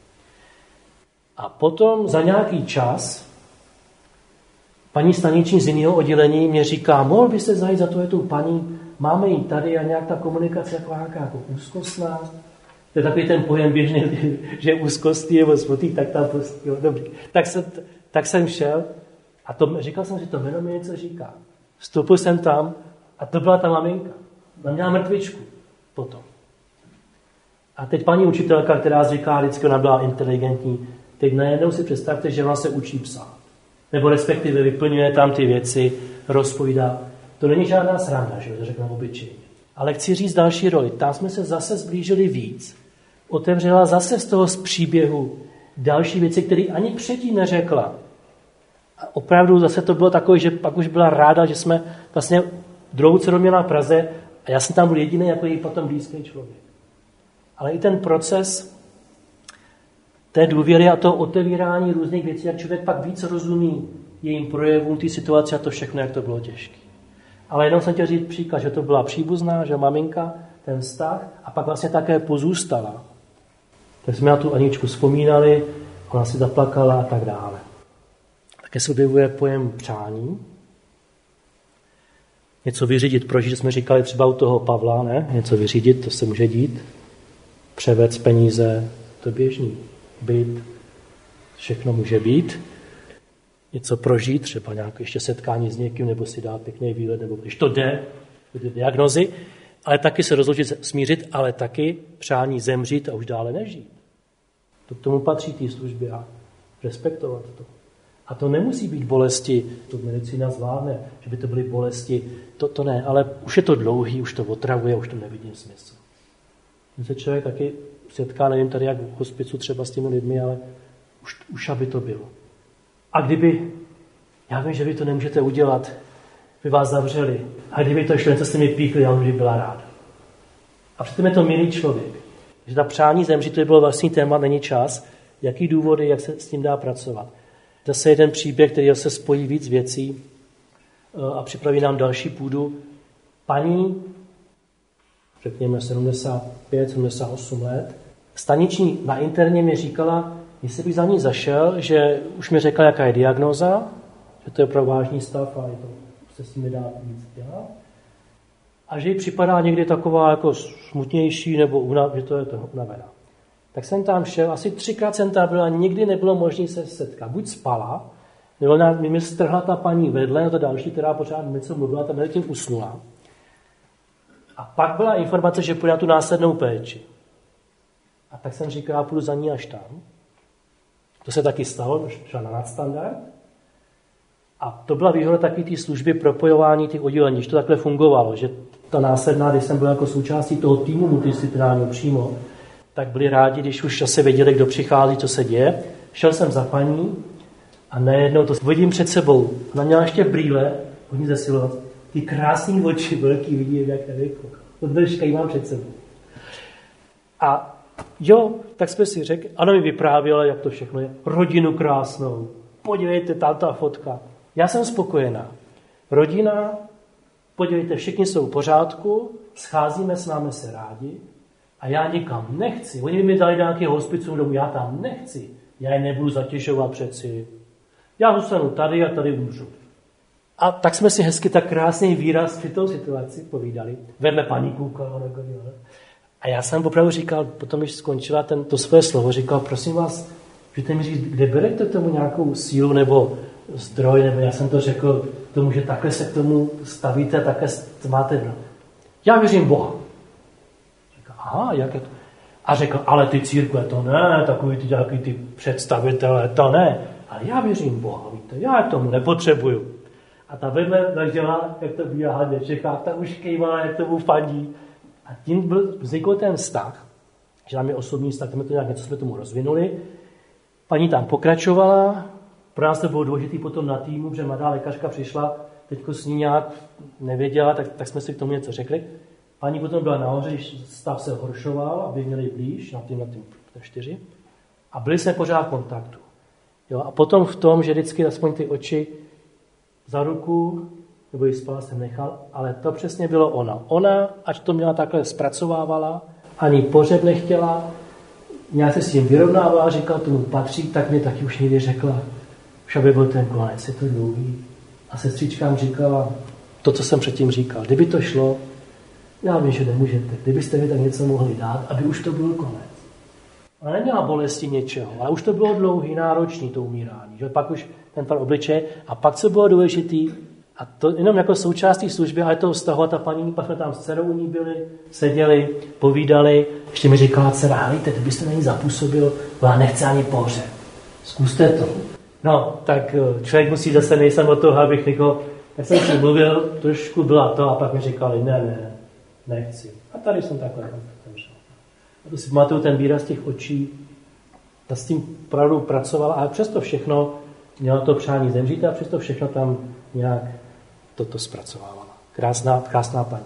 A: A potom za nějaký čas paní staniční z jiného oddělení mě říká, mohl byste zajít za tu paní, máme ji tady a nějak ta komunikace jako úzkostná. To je takový ten pojem běžný, že je úzkostný nebo smutný, tak tam prostě, jo, dobrý. Tak jsem šel a říkal jsem, že to jméno mi něco říká. Vstoupil jsem tam a to byla ta maminka. Ona měla mrtvičku potom. A teď paní učitelka, která říká, vždycky ona byla inteligentní, teď najednou si představte, že ona se učí psát. Nebo respektive vyplňuje tam ty věci, rozpovídá. To není žádná sranda, že řekneme obyčejně. Ale chci říct další roli. Tam jsme se zase zblížili víc. Otevřela zase z toho z příběhu další věci, které ani předtím neřekla. A opravdu zase to bylo takové, že pak už byla ráda, že jsme vlastně druhou dceru měla v Praze a já jsem tam byl jediný jako její potom blízký člověk. Ale i ten proces té důvěry a toho otevírání různých věcí, jak člověk pak víc rozumí jejím projevům, té situace a to všechno, jak to bylo těžké. Ale jenom jsem chtěl říct příklad, že to byla příbuzná, že maminka, ten vztah a pak vlastně také pozůstala. Tak jsme na tu Aničku vzpomínali, ona si zaplakala a tak dále. Také se objevuje pojem přání. Něco vyřídit, prožít, jsme říkali třeba u toho Pavla, ne? Něco vyřídit, to se může dít. Převést peníze, to je běžný. Byt, všechno může být. Něco prožít, třeba nějaké ještě setkání s někým, nebo si dát pěkný výlet, nebo když to jde, ty diagnozy, ale taky se rozloučit, smířit, ale taky přání zemřít a už dále nežít. To k tomu patří té službě a respektovat to. A to nemusí být bolesti, to medicína zvládne, že by to byly bolesti, to ne, ale už je to dlouhý, už to otravuje, už to nevidím smysl. Když se člověk taky setká, nevím tady jak v hospicu třeba s těmi lidmi, ale už aby to bylo. A kdyby, já vím, že vy to nemůžete udělat, by vás zavřeli, a kdyby to šlo, něco jste mi píchli, já už bych byla ráda. A přitom je to milý člověk. Že ta přání zemřít, to by bylo vlastní téma, není čas, jaký důvody, jak se s tím dá pracovat. Zase jeden příběh, který se spojí víc věcí a připraví nám další půdu. Paní, řekněme 75, 78 let, staniční na interně mi říkala, jestli bych za ní zašel, že už mi řekla, jaká je diagnóza, že to je opravdu vážný stav a je to, se s tím nedá nic dělat. A že jí připadá někdy taková jako smutnější nebo že to je to unavená. Tak jsem tam šel, asi 3krát jsem tam byl a nikdy nebylo možné se setkat. Buď spala, nebo mi strhla ta paní vedle, no ta další, která pořád něco mluvila, tam mezi tím usnula. A pak byla informace, že půjde na tu následnou péči. A tak jsem říkal, půjdu za ní až tam. To se taky stalo, šla na nadstandard. A to byla výhoda taky té služby propojování těch oddělení, že to takhle fungovalo, že ta následná, když jsem byl jako součástí toho týmu multidisciplinárního přímo, tak byli rádi, když už se věděli, kdo přichází, co se děje. Šel jsem za paní a najednou to vidím před sebou. Ona měla ještě brýle, hodně zesilovat, ty krásný oči, velký, vidím, jak jako. Od dneška jí mám před sebou. A jo, tak jsme si řekli, ano, mi vyprávěla, jak to všechno je. Rodinu krásnou, podívejte, ta fotka. Já jsem spokojená. Rodina, podívejte, všichni jsou v pořádku, scházíme, s námi se rádi a já nikam nechci. Oni by mi dali nějaký hospicům domů, já tam nechci. Já je nebudu zatěžovat přeci. Já zůstanu tady a tady umřu. A tak jsme si hezky tak krásný výraz při tou situaci povídali. Vedle paní koukala. A já jsem opravdu říkal, potom, když skončila to svoje slovo, říkal, prosím vás, můžete mi říct, kde berete tomu nějakou sílu nebo zdroj, nebo já jsem to řekl tomu, že takhle se k tomu stavíte, takhle máte. Já věřím Boha. Říkal, aha, jak je to? A řekl, ale ty církve, to ne, takový ty představitelé, to ne. Ale já věřím Boha, víte, já k tomu nepotřebuju. A ta vedle ležela, jak to bývá hlavně v Čechách, ta už kejvala, jak tomu fandí. A tím vznikl ten vztah, že tam je osobní vztah, tam je to nějak něco jsme tomu rozvinuli. Paní tam pokračovala, pro nás to bylo důležitý potom na týmu, že mladá lékařka přišla, teďko s ní nějak nevěděla, tak jsme si k tomu něco řekli. Paní potom byla nahoře, když stav se horšoval, aby měli blíž na tím 4. A byli jsme pořád v kontaktu. Jo, a potom v tom, že vždycky aspoň ty oči za ruku, nebo ji spala jsem nechal, ale to přesně bylo ona. Ona, ať to měla takhle zpracovávala, ani pohřeb nechtěla, nějak se s tím vyrovnávala, říkala, tomu patří, tak mě taky už někdy řekla, už aby byl ten konec, je to dlouhý. A sestřičkám říkala to, co jsem předtím říkal. Kdyby to šlo, já vím, že nemůžete, kdybyste mi tak něco mohli dát, aby už to byl konec. Ona neměla bolesti něčeho, ale už to bylo dlouhý, náročný to umírání. Že? Pak už ten tvar obličeje a pak, co bylo důležitý, a to jenom jako součástí služby, ale to vztahovat ta paní, pak jsme tam s dcerou u ní byli, seděli, povídali, ještě mi říkala dcera, hejte, kdybyste na ní zapůsobil, ona nechce ani pohřeb. Zkuste to. No, tak člověk musí zase, nejsem od toho, abych někoho, tak jsem si mluvil, trošku byla to a pak mi říkali, ne, nechci. A tady jsem takhle zemřel. A to si pamatuju ten výraz těch očí, ta s tím opravdu pracovala, ale přesto všechno měla to přání zemřít a přesto všechno tam nějak toto zpracovávala. Krásná paní.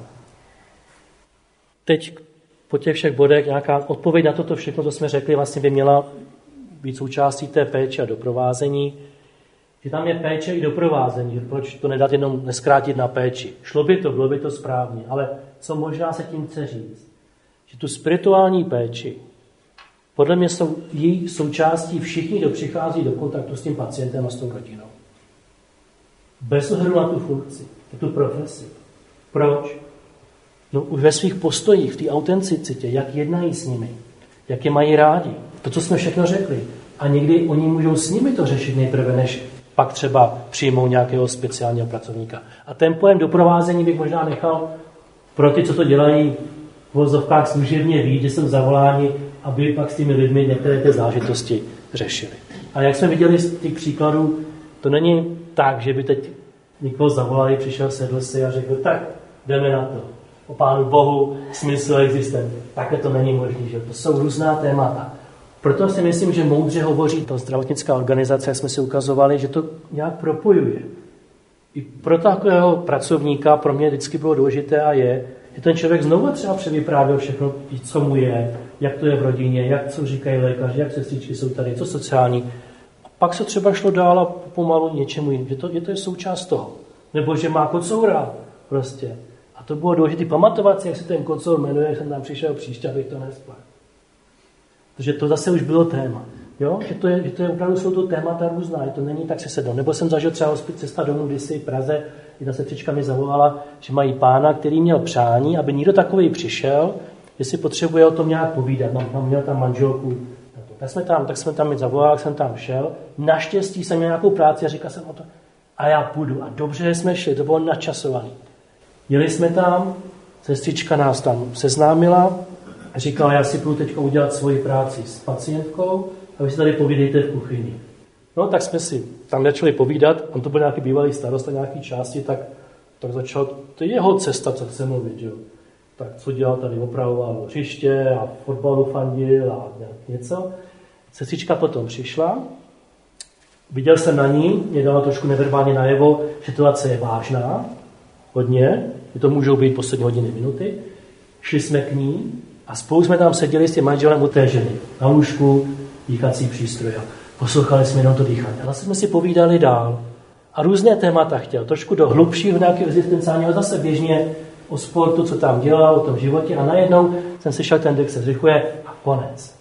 A: Teď po těch všech bodech nějaká odpověď na toto všechno, co jsme řekli, vlastně by měla být součástí té péče a doprovázení. Že tam je péče i doprovázení, proč to nedat jenom neskrátit na péči. Šlo by to, bylo by to správně, ale co možná se tím chce říct, že tu spirituální péči, podle mě jsou její součástí všichni, kdo přichází do kontaktu s tím pacientem a s tou rodinou. Bez ohledu na tu funkci, na tu profesi. Proč? No už ve svých postojích, v té autenticitě, jak jednají s nimi, jak je mají rádi. To, co jsme všechno řekli. A někdy oni můžou s nimi to řešit nejprve, než pak třeba přijmou nějakého speciálního pracovníka. A ten pojem doprovázení bych možná nechal pro ty, co to dělají v vozovkách služebně ví, že jsou zavoláni, aby pak s těmi lidmi některé ty záležitosti řešili. A jak jsme viděli z těch příkladů, to není tak, že by teď někoho zavolali, přišel, sedl si a řekl, tak jdeme na to. O Pánu Bohu, smysl existence. Také to není možné, že to jsou různá témata. Proto si myslím, že moudře hovoří ta zdravotnická organizace, jak jsme si ukazovali, že to nějak propojuje. I pro takového pracovníka pro mě vždycky bylo důležité a je, že ten člověk znovu třeba převyprávěl všechno, co mu je, jak to je v rodině, jak co říkají lékaři, jak sestřičky jsou tady, co sociální. A pak se třeba šlo dál a pomalu něčemu jinému, že to je součást toho. Nebo že má kocoura prostě. A to bylo důležité pamatovat si, jak se ten kocour jmenuje, jak jsem tam přišel příště, abych to nespal. Takže to zase už bylo téma. Jo? Že to je opravdu, jsou to témata různá, že to není tak se sednou. Nebo jsem zažil třeba cesta domů kdysi v Praze, jedna sestřička mi zavolala, že mají pána, který měl přání, aby někdo takový přišel, jestli potřebuje o tom nějak povídat. Měl tam manželku. Tak jsme tam mi zavolali, jsem tam šel. Naštěstí jsem měl nějakou práci a říkal jsem o to. A já půjdu. A dobře jsme šli, to bylo načasované. Jeli jsme tam, sestřička nás tam seznámila a říkala, já si půjdu teď udělat svoji práci s pacientkou a vy si tady povídejte v kuchyni. No tak jsme si tam začali povídat, on to byl nějaký bývalý starosta nějaký části, tak začal, to je jeho cesta, co chce mluvit, jo. Tak co dělal tady, opravoval hřiště a fotbalu fandil a něco. Sestřička potom přišla, viděl jsem na ní, mě dala trošku neverbálně najevo, že situace je vážná, hodně, že to můžou být poslední hodiny, minuty. Šli jsme k ní a spolu jsme tam seděli s tím manželem u té ženy. Na lůžku, dýchací přístroje. Poslouchali jsme jenom to dýchání. A zase jsme si povídali dál. A různé témata chtěl. Trošku do hlubšího nějakého existenciálního, zase běžně o sportu, co tam dělal, o tom životě. A najednou jsem slyšel, ten dech se zrychluje a konec.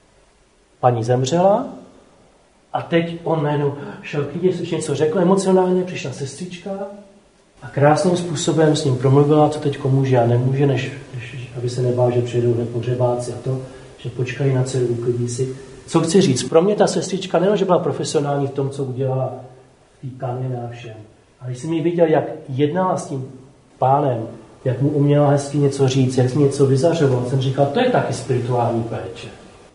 A: Paní zemřela a teď on najednou šel k ní, něco řekl emocionálně, přišla sestřička a krásným způsobem s ním promluvila, co teď může a nemůže, než aby se nebál, že přijedou hned pohřebáci a to, že počkají na dceru, uklidí si. Co chci říct? Pro mě ta sestřička nejenom, že byla profesionální v tom, co udělala v té kaně a všem, ale když jsem ji viděl, jak jednala s tím pánem, jak mu uměla hezky něco říct, jak mi něco vyzařoval, jsem říkal, to je taky spirituální péče.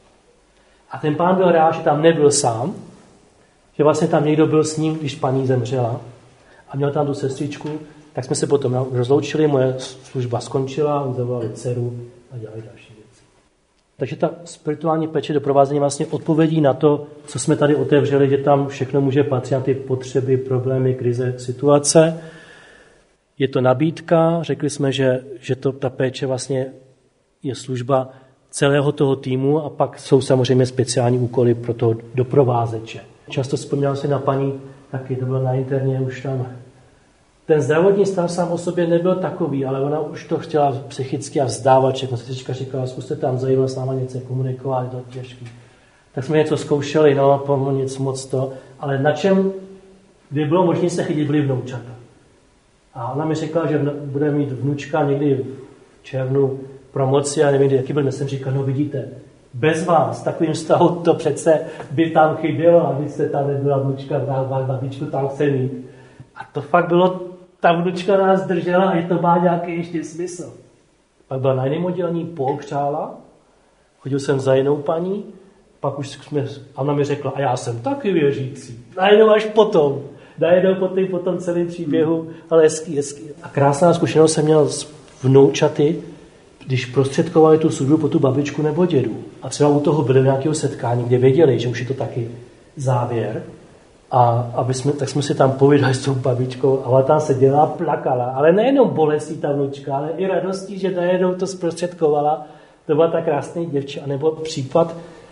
A: A ten pán byl rád, že tam nebyl sám, že vlastně tam někdo byl s ním, když paní zemřela a měl tam tu sestřičku, tak jsme se potom rozloučili, moje služba skončila, on zavolali dceru a dělali další věci. Takže ta spirituální péče doprovázení vlastně odpovědí na to, co jsme tady otevřeli, že tam všechno může patřit na ty potřeby, problémy, krize, situace. Je to nabídka, řekli jsme, že ta péče vlastně je služba celého toho týmu a pak jsou samozřejmě speciální úkoly pro toho doprovázeče. Často vzpomínám si na paní, taky to bylo na interně, už tam ten zdravotní stav sám o sobě nebyl takový, ale ona už to chtěla psychicky a vzdávat všechno. Sestřička říkala, zkuste tam zajímat s náma něco komunikovat, je to těžký. Tak jsme něco zkoušeli, no, pomohl nic moc to, ale na čem by bylo možné se chytit, byly vnoučata. A ona mi řekla, že bude mít vnučka někdy v červnu promoci a nevím, jaký byl dnes, jsem říkal, no vidíte, bez vás, takovým vztahu to přece by tam chybělo, abyste tam nebyla vnučka, babičku tam chce mít. A to fakt bylo, ta vnučka nás držela a je to má nějaký ještě smysl. Pak byla na jiném oddělení, pohřála, chodil jsem za jinou paní, pak už ona mi řekla, a já jsem taky věřící. Najednou až potom. Najednou po tom celém příběhu, ale hezký. A krásná zkušenost jsem měl s vnoučaty, když prostředkovali tu službu po tu babičku nebo dědu. A třeba u toho byli nějakého setkání, kde věděli, že už je to taky závěr. A tak jsme si tam povídali s tou babičkou a ona tam seděla a plakala. Ale nejenom bolestí ta vnučka, ale i radostí, že najednou to zprostředkovala. To byla ta krásná děvče. A nebo případ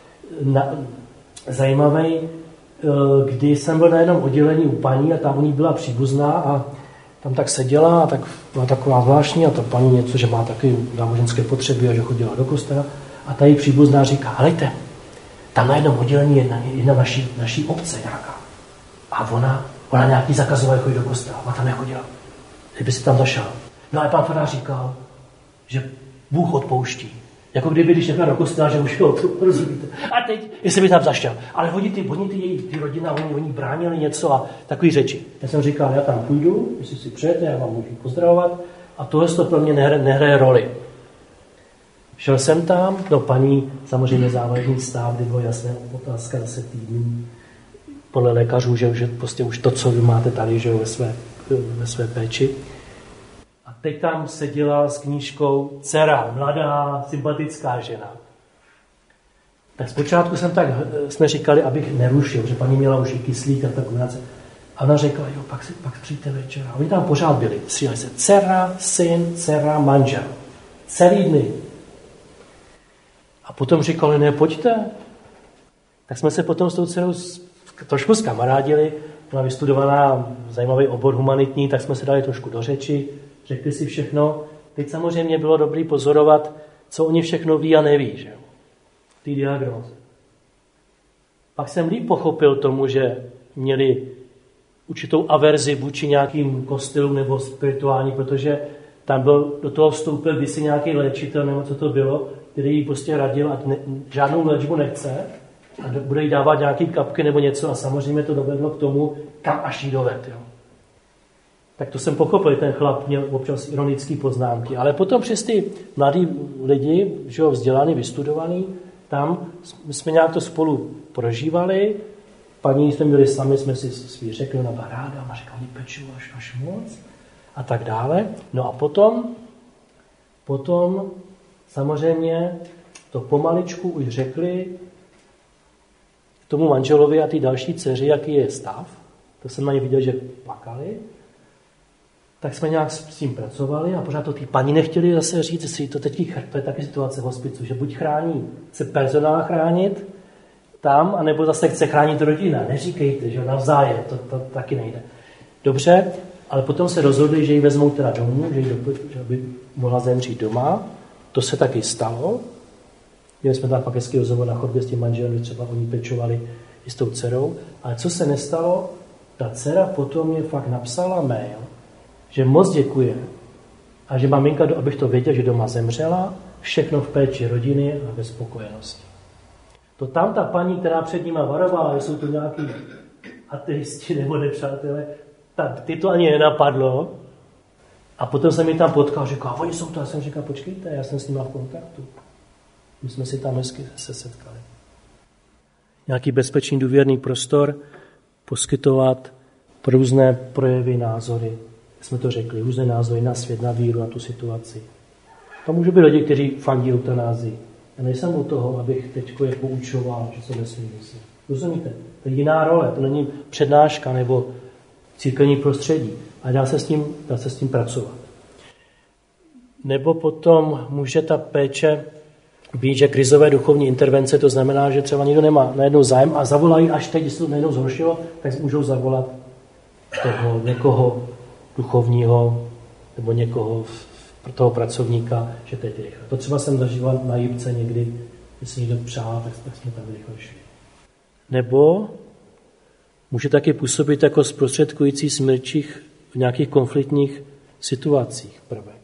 A: zajímavý, kdy jsem byl na jednom oddělení u paní a tam u ní byla příbuzná a tam tak seděla a tak byla taková zvláštní a ta paní něco, že má taky náboženské potřeby a že chodila do kostela a ta její příbuzná říká, helejte, tam na jednom oddělení je jedna naší obce nějaká a ona nějaký zakazovala chodit do kostela, ona tam nechodila, kdyby si tam zašel. No a pan farář říkal, že Bůh odpouští. Jako kdyby, když nechal do kostela, že už jo, rozumíte. A teď, jestli by tam zašel. Ale oni ty rodina, oni bránili něco a takový řeči. Já jsem říkal, já tam půjdu, jestli si přejete, já vám můžu pozdravovat. A tohle to pro mě nehraje roli. Šel jsem tam, no paní, samozřejmě závažný stav, kdy bylo jasné, otázka 10 týdnů. Podle lékařů, že prostě už to, co vy máte tady, že ve své péči. A teď tam seděla s knížkou dcera, mladá, sympatická žena. Tak zpočátku jsme říkali, abych nerušil, že paní měla už i kyslík a tak kombinace. A ona řekla, jo, pak přijďte večer. A oni tam pořád byli. Stříleli se dcera, syn, dcera, manžel. Celý dny. A potom říkali, ne, pojďte. Tak jsme se potom s tou dcerou trošku zkamarádili. Byla vystudovaná zajímavý obor humanitní, tak jsme se dali trošku do řeči. Řekli si všechno. Teď samozřejmě bylo dobrý pozorovat, co oni všechno ví a neví, že jo. Ty diagnózy. Pak jsem líp pochopil tomu, že měli určitou averzi vůči nějakým kostelům nebo spirituální, protože tam do toho vstoupil kdysi nějaký léčitel, nebo co to bylo, který jí prostě radil, ať žádnou léčbu nechce a bude jí dávat nějaký kapky nebo něco a samozřejmě to dovedlo k tomu, kam až jí doved. Jo. Tak to jsem pochopil, ten chlap měl občas ironické poznámky. Ale potom přes ty mladí lidi, že jo, vzdělaný, vystudovaný, tam jsme nějak to spolu prožívali. Paní jsme byli sami, jsme si svý řekli, ona byla ráda, ona řekla, oni pečou až moc a tak dále. No a potom samozřejmě to pomaličku už řekli tomu manželovi a ty další dceři, jaký je stav. To jsem na ně viděl, že plakali. Tak jsme nějak s tím pracovali a pořád to ty paní nechtěli zase říct, jestli to teď je taky situace v hospicu, že buď chce personál chránit tam, anebo zase chce chránit rodina. Neříkejte, že navzájem, to taky nejde. Dobře, ale potom se rozhodli, že ji vezmou teda domů, že by mohla zemřít doma. To se taky stalo. Měli jsme tam pak hezký rozhovor na chodbě s tím manželem, třeba oni pečovali i s tou dcerou. Ale co se nestalo, ta dcera potom mě fakt napsala mail, že moc děkuje a že maminka, abych to věděl, že doma zemřela, všechno v péči rodiny a ve spokojenosti. To tam ta paní, která před nima varovala, že jsou to nějaký ateisti nebo nepřátelé, ty to ani nenapadlo. A potom jsem mi tam potkal, říkal, oni jsou to, já jsem říkal, počkejte, já jsem s nima v kontaktu. My jsme si tam hezky se setkali. Nějaký bezpečný, důvěrný prostor poskytovat různé projevy, názory. Jsme to řekli, různé názory na svět, na víru, na tu situaci. To můžou být lidi, kteří fandí eutanázii. Já nejsem u toho, abych teď je poučoval, že se nesmí myslet. Rozumíte? To je jiná role, to není přednáška nebo církevní prostředí. A dá se s tím pracovat. Nebo potom může ta péče být, že krizové duchovní intervence, to znamená, že třeba nikdo nemá najednou zájem a zavolají, až teď, když se to najednou zhoršilo, tak můžou zavolat někoho duchovního nebo někoho pro toho pracovníka, že teď rychle. To třeba jsem zažíval na Jibce někdy, když se někdo přál, tak jsme tam rychle šli. Nebo může taky působit jako zprostředkující smrčích v nějakých konfliktních situacích prvek.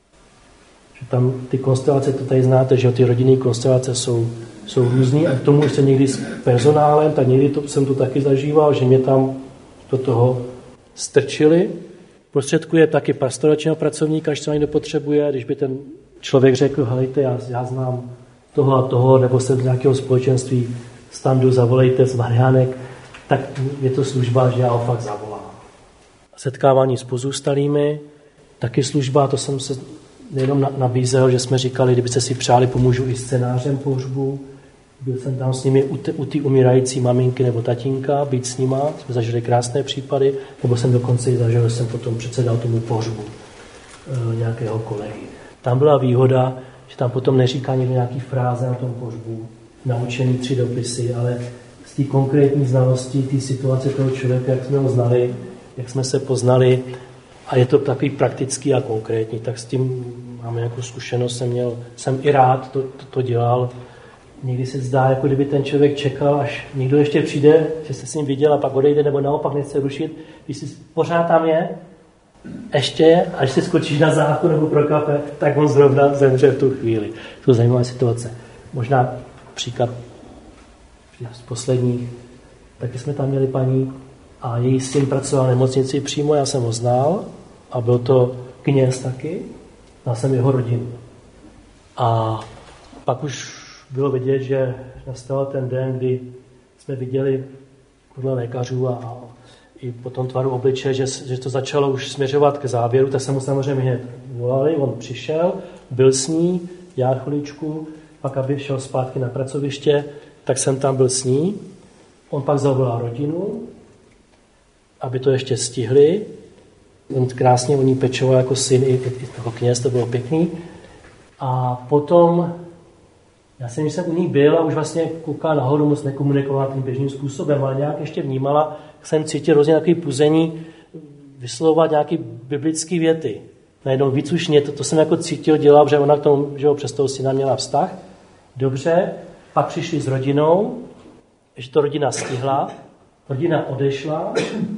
A: Že tam ty konstelace, to tady znáte, že ty rodinné konstelace jsou různý a k tomu ještě někdy s personálem, tak někdy jsem to taky zažíval, že mě tam do toho strčili. Prostředkuje taky pastoračního pracovníka, až se někdo potřebuje, když by ten člověk řekl, helejte, já znám toho a toho, nebo jsem z nějakého společenství, standu, zavolejte z Mariánek, tak je to služba, že já ho fakt zavolám. Setkávání s pozůstalými, taky služba, to jsem se nejenom nabízel, že jsme říkali, kdybyste si přáli, pomůžu i scénářem pohřbu. Byl jsem tam s nimi u té umírající maminky nebo tatínka, být s nima, jsme zažili krásné případy, nebo jsem dokonce i zažil, že jsem potom předsedal tomu pohřbu nějakého kolegy. Tam byla výhoda, že tam potom neříká někdo nějaký fráze na tom pohřbu, naučený 3 dopisy, ale z té konkrétní znalosti, té situace toho člověka, jak jsme ho znali, jak jsme se poznali, a je to takový praktický a konkrétní, tak s tím máme nějakou zkušenost, jsem i rád to dělal. Někdy se zdá, jako kdyby ten člověk čekal, až někdo ještě přijde, že se s ním viděl a pak odejde, nebo naopak nechce rušit, když si pořád tam je ještě, až si skočíš na záchod nebo pro kafe, tak on zrovna zemře v tu chvíli. To je zajímavá situace. Možná příklad z posledních, taky jsme tam měli paní a její syn pracoval v nemocnici přímo, já jsem ho znal a byl to kněz taky, znal jsem jeho rodinu. A pak už bylo vidět, že nastal ten den, kdy jsme viděli podle lékařů a i po tom tvaru obličeje, že to začalo už směřovat k závěru, tak jsem mu samozřejmě hned volali, on přišel, byl s ní, já chviličku, pak aby šel zpátky na pracoviště, tak jsem tam byl s ní. On pak zavolal rodinu, aby to ještě stihli. On krásně o ní pečoval jako syn i toho kněz, to bylo pěkný. A potom, já jsem, když jsem u ní byl a už vlastně koukala nahoru, moc nekomunikovala tím běžným způsobem, ale nějak ještě vnímala, jsem cítil hrozně nějaké puzení vyslovovat nějaké biblické věty. Najednou víc už mě, to jsem jako cítil, dělal, že ona k tomu, že přes toho syna měla vztah. Dobře, pak přišli s rodinou, že to rodina stihla, rodina odešla,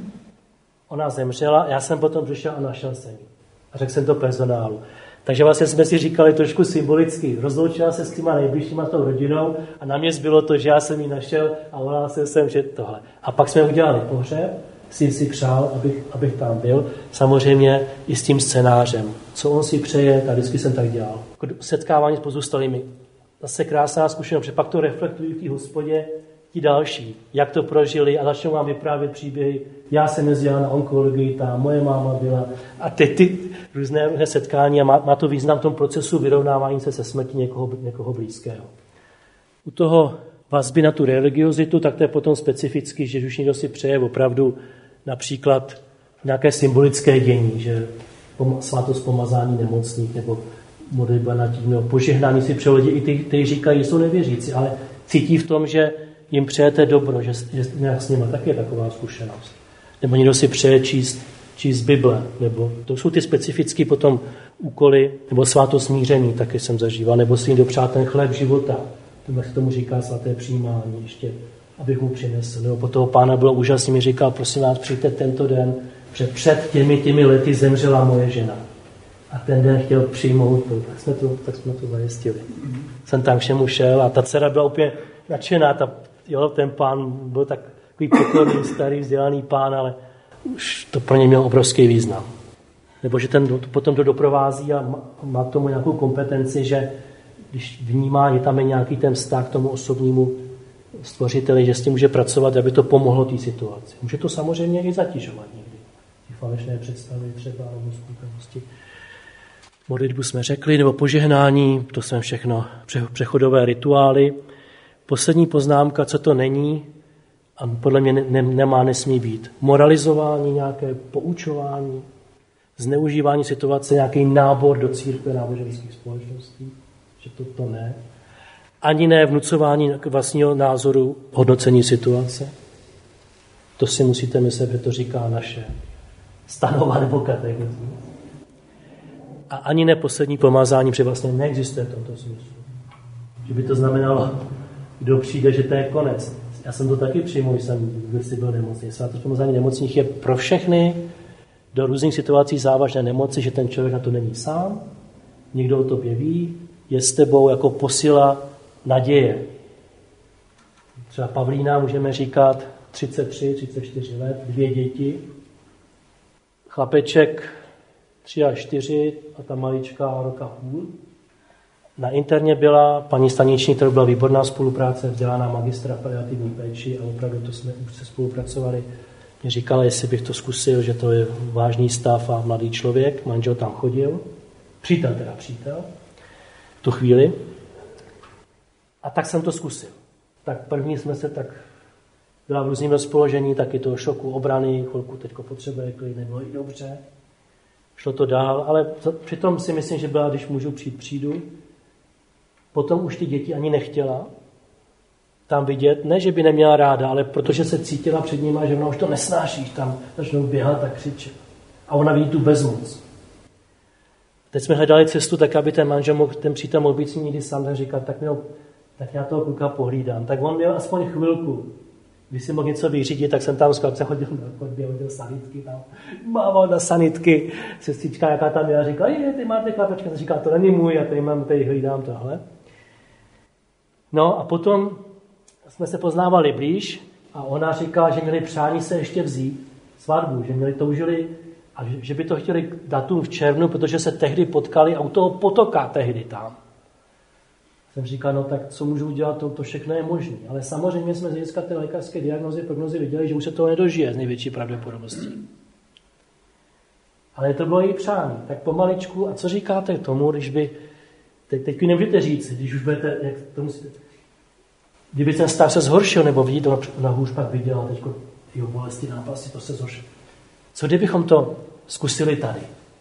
A: ona zemřela, já jsem potom přišel a našel jsem ji. A řekl jsem to personálu. Takže vlastně jsme si říkali trošku symbolicky. Rozloučila se s těma nejbližšíma s tou rodinou a na mě zbylo to, že já jsem ji našel a volal jsem, že tohle. A pak jsme udělali pohřeb, syn si přál, abych tam byl. Samozřejmě i s tím scénářem. Co on si přeje, a vždycky jsem tak dělal. Setkávání s pozůstalými. Zase krásná zkušenost, protože pak to reflektují v té hospodě ti další, jak to prožili a začnou vám vyprávět příběhy. Já jsem jezdila na onkologii, ta moje máma byla a ty různé setkání a má to význam v tom procesu vyrovnávání se smrtí někoho blízkého. U toho vazby na tu religiozitu, tak to je potom specificky, že už někdo si přeje opravdu například nějaké symbolické dění, že svátost pomazání nemocných nebo modlitba nad tím, nebo požehnání si přeje lidi, i ty, kteří říkají, že jsou nevěřící, ale cítí v tom, že jim přejete dobro, že nějak s nimi taky je taková zkušenost. Nebo někdo si přeje číst Bible, nebo to jsou ty specifické potom úkoly, nebo svátost smíření, taky jsem zažíval, nebo si jim dopřát ten chléb života, to se tomu říká svaté přijímání ještě, abych mu přinesl. Nebo po toho pána bylo úžasný, mi říkal, prosím vás, přijďte tento den, že před těmi lety zemřela moje žena. A ten den chtěl přijmout, tak jsme to zajistili. Jsem tam všemu šel a ta dcera byla úplně nadšená, ten pán byl takový pokorný, starý, vzdělaný pán, ale už to pro něj mělo obrovský význam. Nebo že ten potom to doprovází a má k tomu nějakou kompetenci, že když vnímá, že tam je nějaký ten vztah k tomu osobnímu stvořiteli, že s tím může pracovat, aby to pomohlo té situaci. Může to samozřejmě i zatěžovat někdy. Ty falešné představy třeba nebo zkušenosti. Modlitbu jsme řekli, nebo požehnání, to jsou všechno přechodové rituály. Poslední poznámka, co to není, a podle mě nesmí být. Moralizování, nějaké poučování, zneužívání situace, nějaký nábor do církve náboženských společností, že to ne. Ani ne vnucování vlastního názoru, hodnocení situace. To si musíte myslet, že to říká naše stanova nebo katechismus. A ani ne poslední pomazání, protože vlastně neexistuje v tomto smyslu. Že by to znamenalo, kdo přijde, že to je konec. Já jsem to taky přijmul, když jsem byl nemocný. Svátost pomazání nemocných je pro všechny do různých situací závažné nemoci, že ten člověk na to není sám, někdo o tobě ví, je s tebou jako posila naděje. Třeba Pavlína můžeme říkat 33, 34 let, 2 děti, chlapeček 3 až 4 a ta malička roka půl. Na interně byla paní staniční, to byla výborná spolupráce, vzdělaná magistra paliativní péči a opravdu to jsme už se spolupracovali. Mě říkala, jestli bych to zkusil, že to je vážný stav a mladý člověk, manžel tam chodil, přítel, v tu chvíli. A tak jsem to zkusil. Tak první jsme se tak byla v různém rozpoložení, taky toho šoku, obrany, chvilku teďko potřebuje klid, nebylo i dobře. Šlo to dál, ale přitom si myslím, že byla, když můžu přijdu. Potom už ty děti ani nechtěla tam vidět, ne, že by neměla ráda, ale protože se cítila před nimi, že ona už to nesnáší, tam začnou běhat a křičet. A ona vidí tu bezmoc. Teď jsme hledali cestu tak, aby ten manžel ten přítel mohl být si někdy sám, tak říkat, tak já toho kluka pohlídám. Tak on měl aspoň chvilku, Když si mohl něco vyřídit, tak jsem tam z kopce chodil na chodbě, hodil sanitky tam. Mával na sanitky. Sestřička, jaká tam byla, říkala, ty máte chlapečka. Říká, to není můj, já tady hlídám tohle. No a potom jsme se poznávali blíž a ona říkala, že měli přání se ještě vzít svatbu, že měli toužili a že by to chtěli datum v červnu, protože se tehdy potkali a u toho potoka tehdy tam. Jsem říkal, no tak co můžu udělat, to všechno je možné. Ale samozřejmě jsme z hlediska té lékařské diagnozy, prognozy viděli, že už se toho nedožije z největší pravděpodobností. Ale to bylo její přání. Tak pomaličku, a co říkáte k tomu, když by, teď nemůžete říct, když už budete, jak to musíte, kdyby ten stav se zhoršil, nebo vidíte, na hůř pak viděla, teďko jeho bolesti, nápasy, to se zhoršil. Co kdybychom to zkusili tady?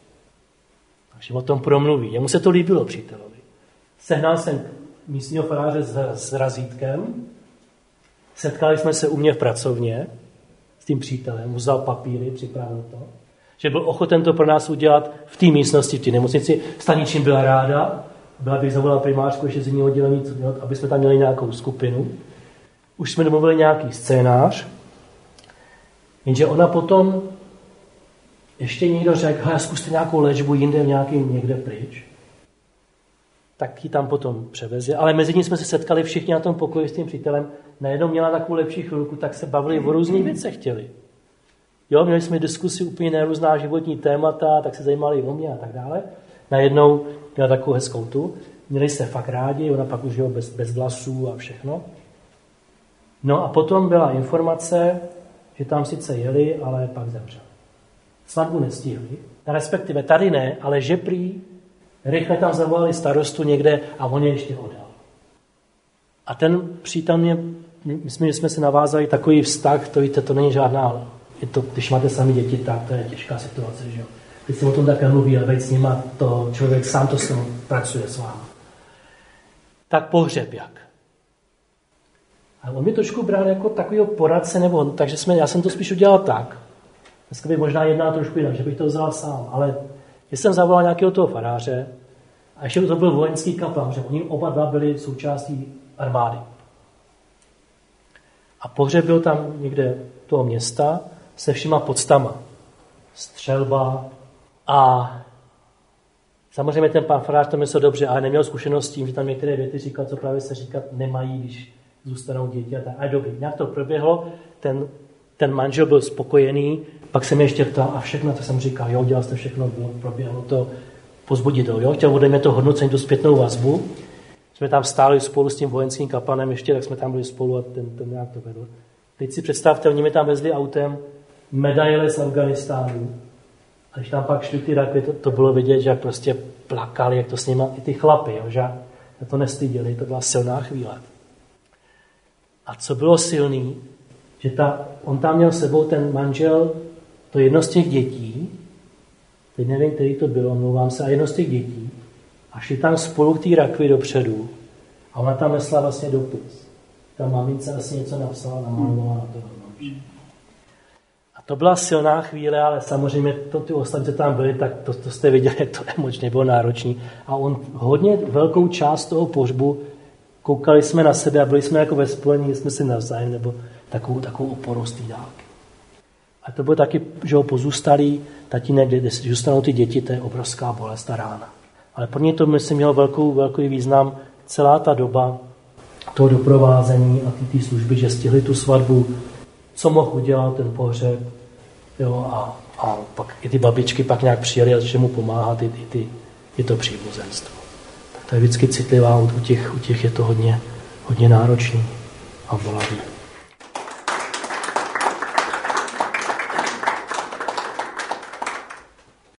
A: Takže o tom promluví. Jemu se to líbilo přítelovi. Sehnal jsem místního faráře s razítkem, setkali jsme se u mě v pracovně s tím přítelem, vzal papíry, připravil to, že byl ochoten to pro nás udělat v té místnosti, v té nemocnici. Staničím byla ráda, byla bych zavolala primářku ještě z jiného oddělení, aby jsme tam měli nějakou skupinu. Už jsme domluvili nějaký scénář, jenže ona potom ještě někdo řekl, zkuste nějakou léčbu jinde, někde pryč. Tak ji tam potom převezli. Ale mezi ní jsme se setkali všichni na tom pokoji s tím přítelem. Najednou měla takovou lepší chvilku, tak se bavili o různých věcech chtěli. Jo, měli jsme diskusi úplně nerůzná životní témata, tak se zajímali o mě a tak dále. Najednou měla takovou hezkou tu. Měli se fakt rádi, ona pak už bez vlasů a všechno. No a potom byla informace, že tam sice jeli, ale pak zemřel. Svatbu nestihli, respektive tady ne, ale že prý rychle tam zavolali starostu někde a on je ještě oddal. A ten přítel mě, myslím, že jsme se navázali takový vztah, to víte, to není žádná, je to, když máte sami děti, tak to je těžká situace, že jo. Když se o tom také mluví, ale s nima, to člověk sám to s ním pracuje s váma. Tak pohřeb jak? A on mě trošku bral jako takovýho poradce, nebo, takže já jsem to spíš udělal tak. Dneska bych možná jednal trošku jinak, že bych to vzal sám, ale když jsem zavolal nějakého toho faráře, a ještě to byl vojenský kaplan, že oni oba dva byli součástí armády. A pohřeb byl tam někde toho města se všema podstama. Střelba a samozřejmě ten pán farář to myslel dobře, ale neměl zkušenost s tím, že tam některé věty říkal, co právě se říkat nemají, když zůstanou děti a tak. A dobrý, nějak to proběhlo, ten manžel byl spokojený, pak jsem ještě ptal a všechno, to jsem říkal, jo, dělal jste všechno, proběhlo to pozbuditel, jo, chtěl ode mě to hodnocení, tu zpětnou vazbu. Jsme tam stáli spolu s tím vojenským kaplanem ještě, tak jsme tam byli spolu a ten nějak to vedl. Teď si představte, oni mi tam vezli autem medaile z Afganistánu. A když tam pak šli ty rakvy, to bylo vidět, že prostě plakali, jak to s nimi i ty chlapy, jo, že to nestyděli, to byla silná chvíle. A co bylo silný, že on tam měl s sebou ten manžel, to jedno z těch dětí, teď nevím, který to bylo, mluvám se, a jedno z těch dětí, a šli tam spolu k té rakvi dopředu a ona tam nesla vlastně dopis. Ta mamince asi něco napsala, namalovala na to. A to byla silná chvíle, ale samozřejmě ty ostatní tam byli, tak to jste viděli, jak to emočně bylo náročný. A on hodně velkou část toho pohřbu koukali jsme na sebe a byli jsme jako ve spojení, jsme si navzájem, nebo takovou oporu z té dálky. A to bylo taky, že ho pozůstalý tatínek, kde zůstanou ty děti, to je obrovská bolest a rána. Ale pro ně to, myslím, mělo velký význam celá ta doba toho doprovázení a ty služby, že stihli tu svatbu, co mohl udělat ten pohřeb, jo, a pak i ty babičky pak nějak přijeli a začali mu pomáhat i to příbuzenstvo. Tak to je vždycky citlivá, u těch je to hodně náročný a bolavý.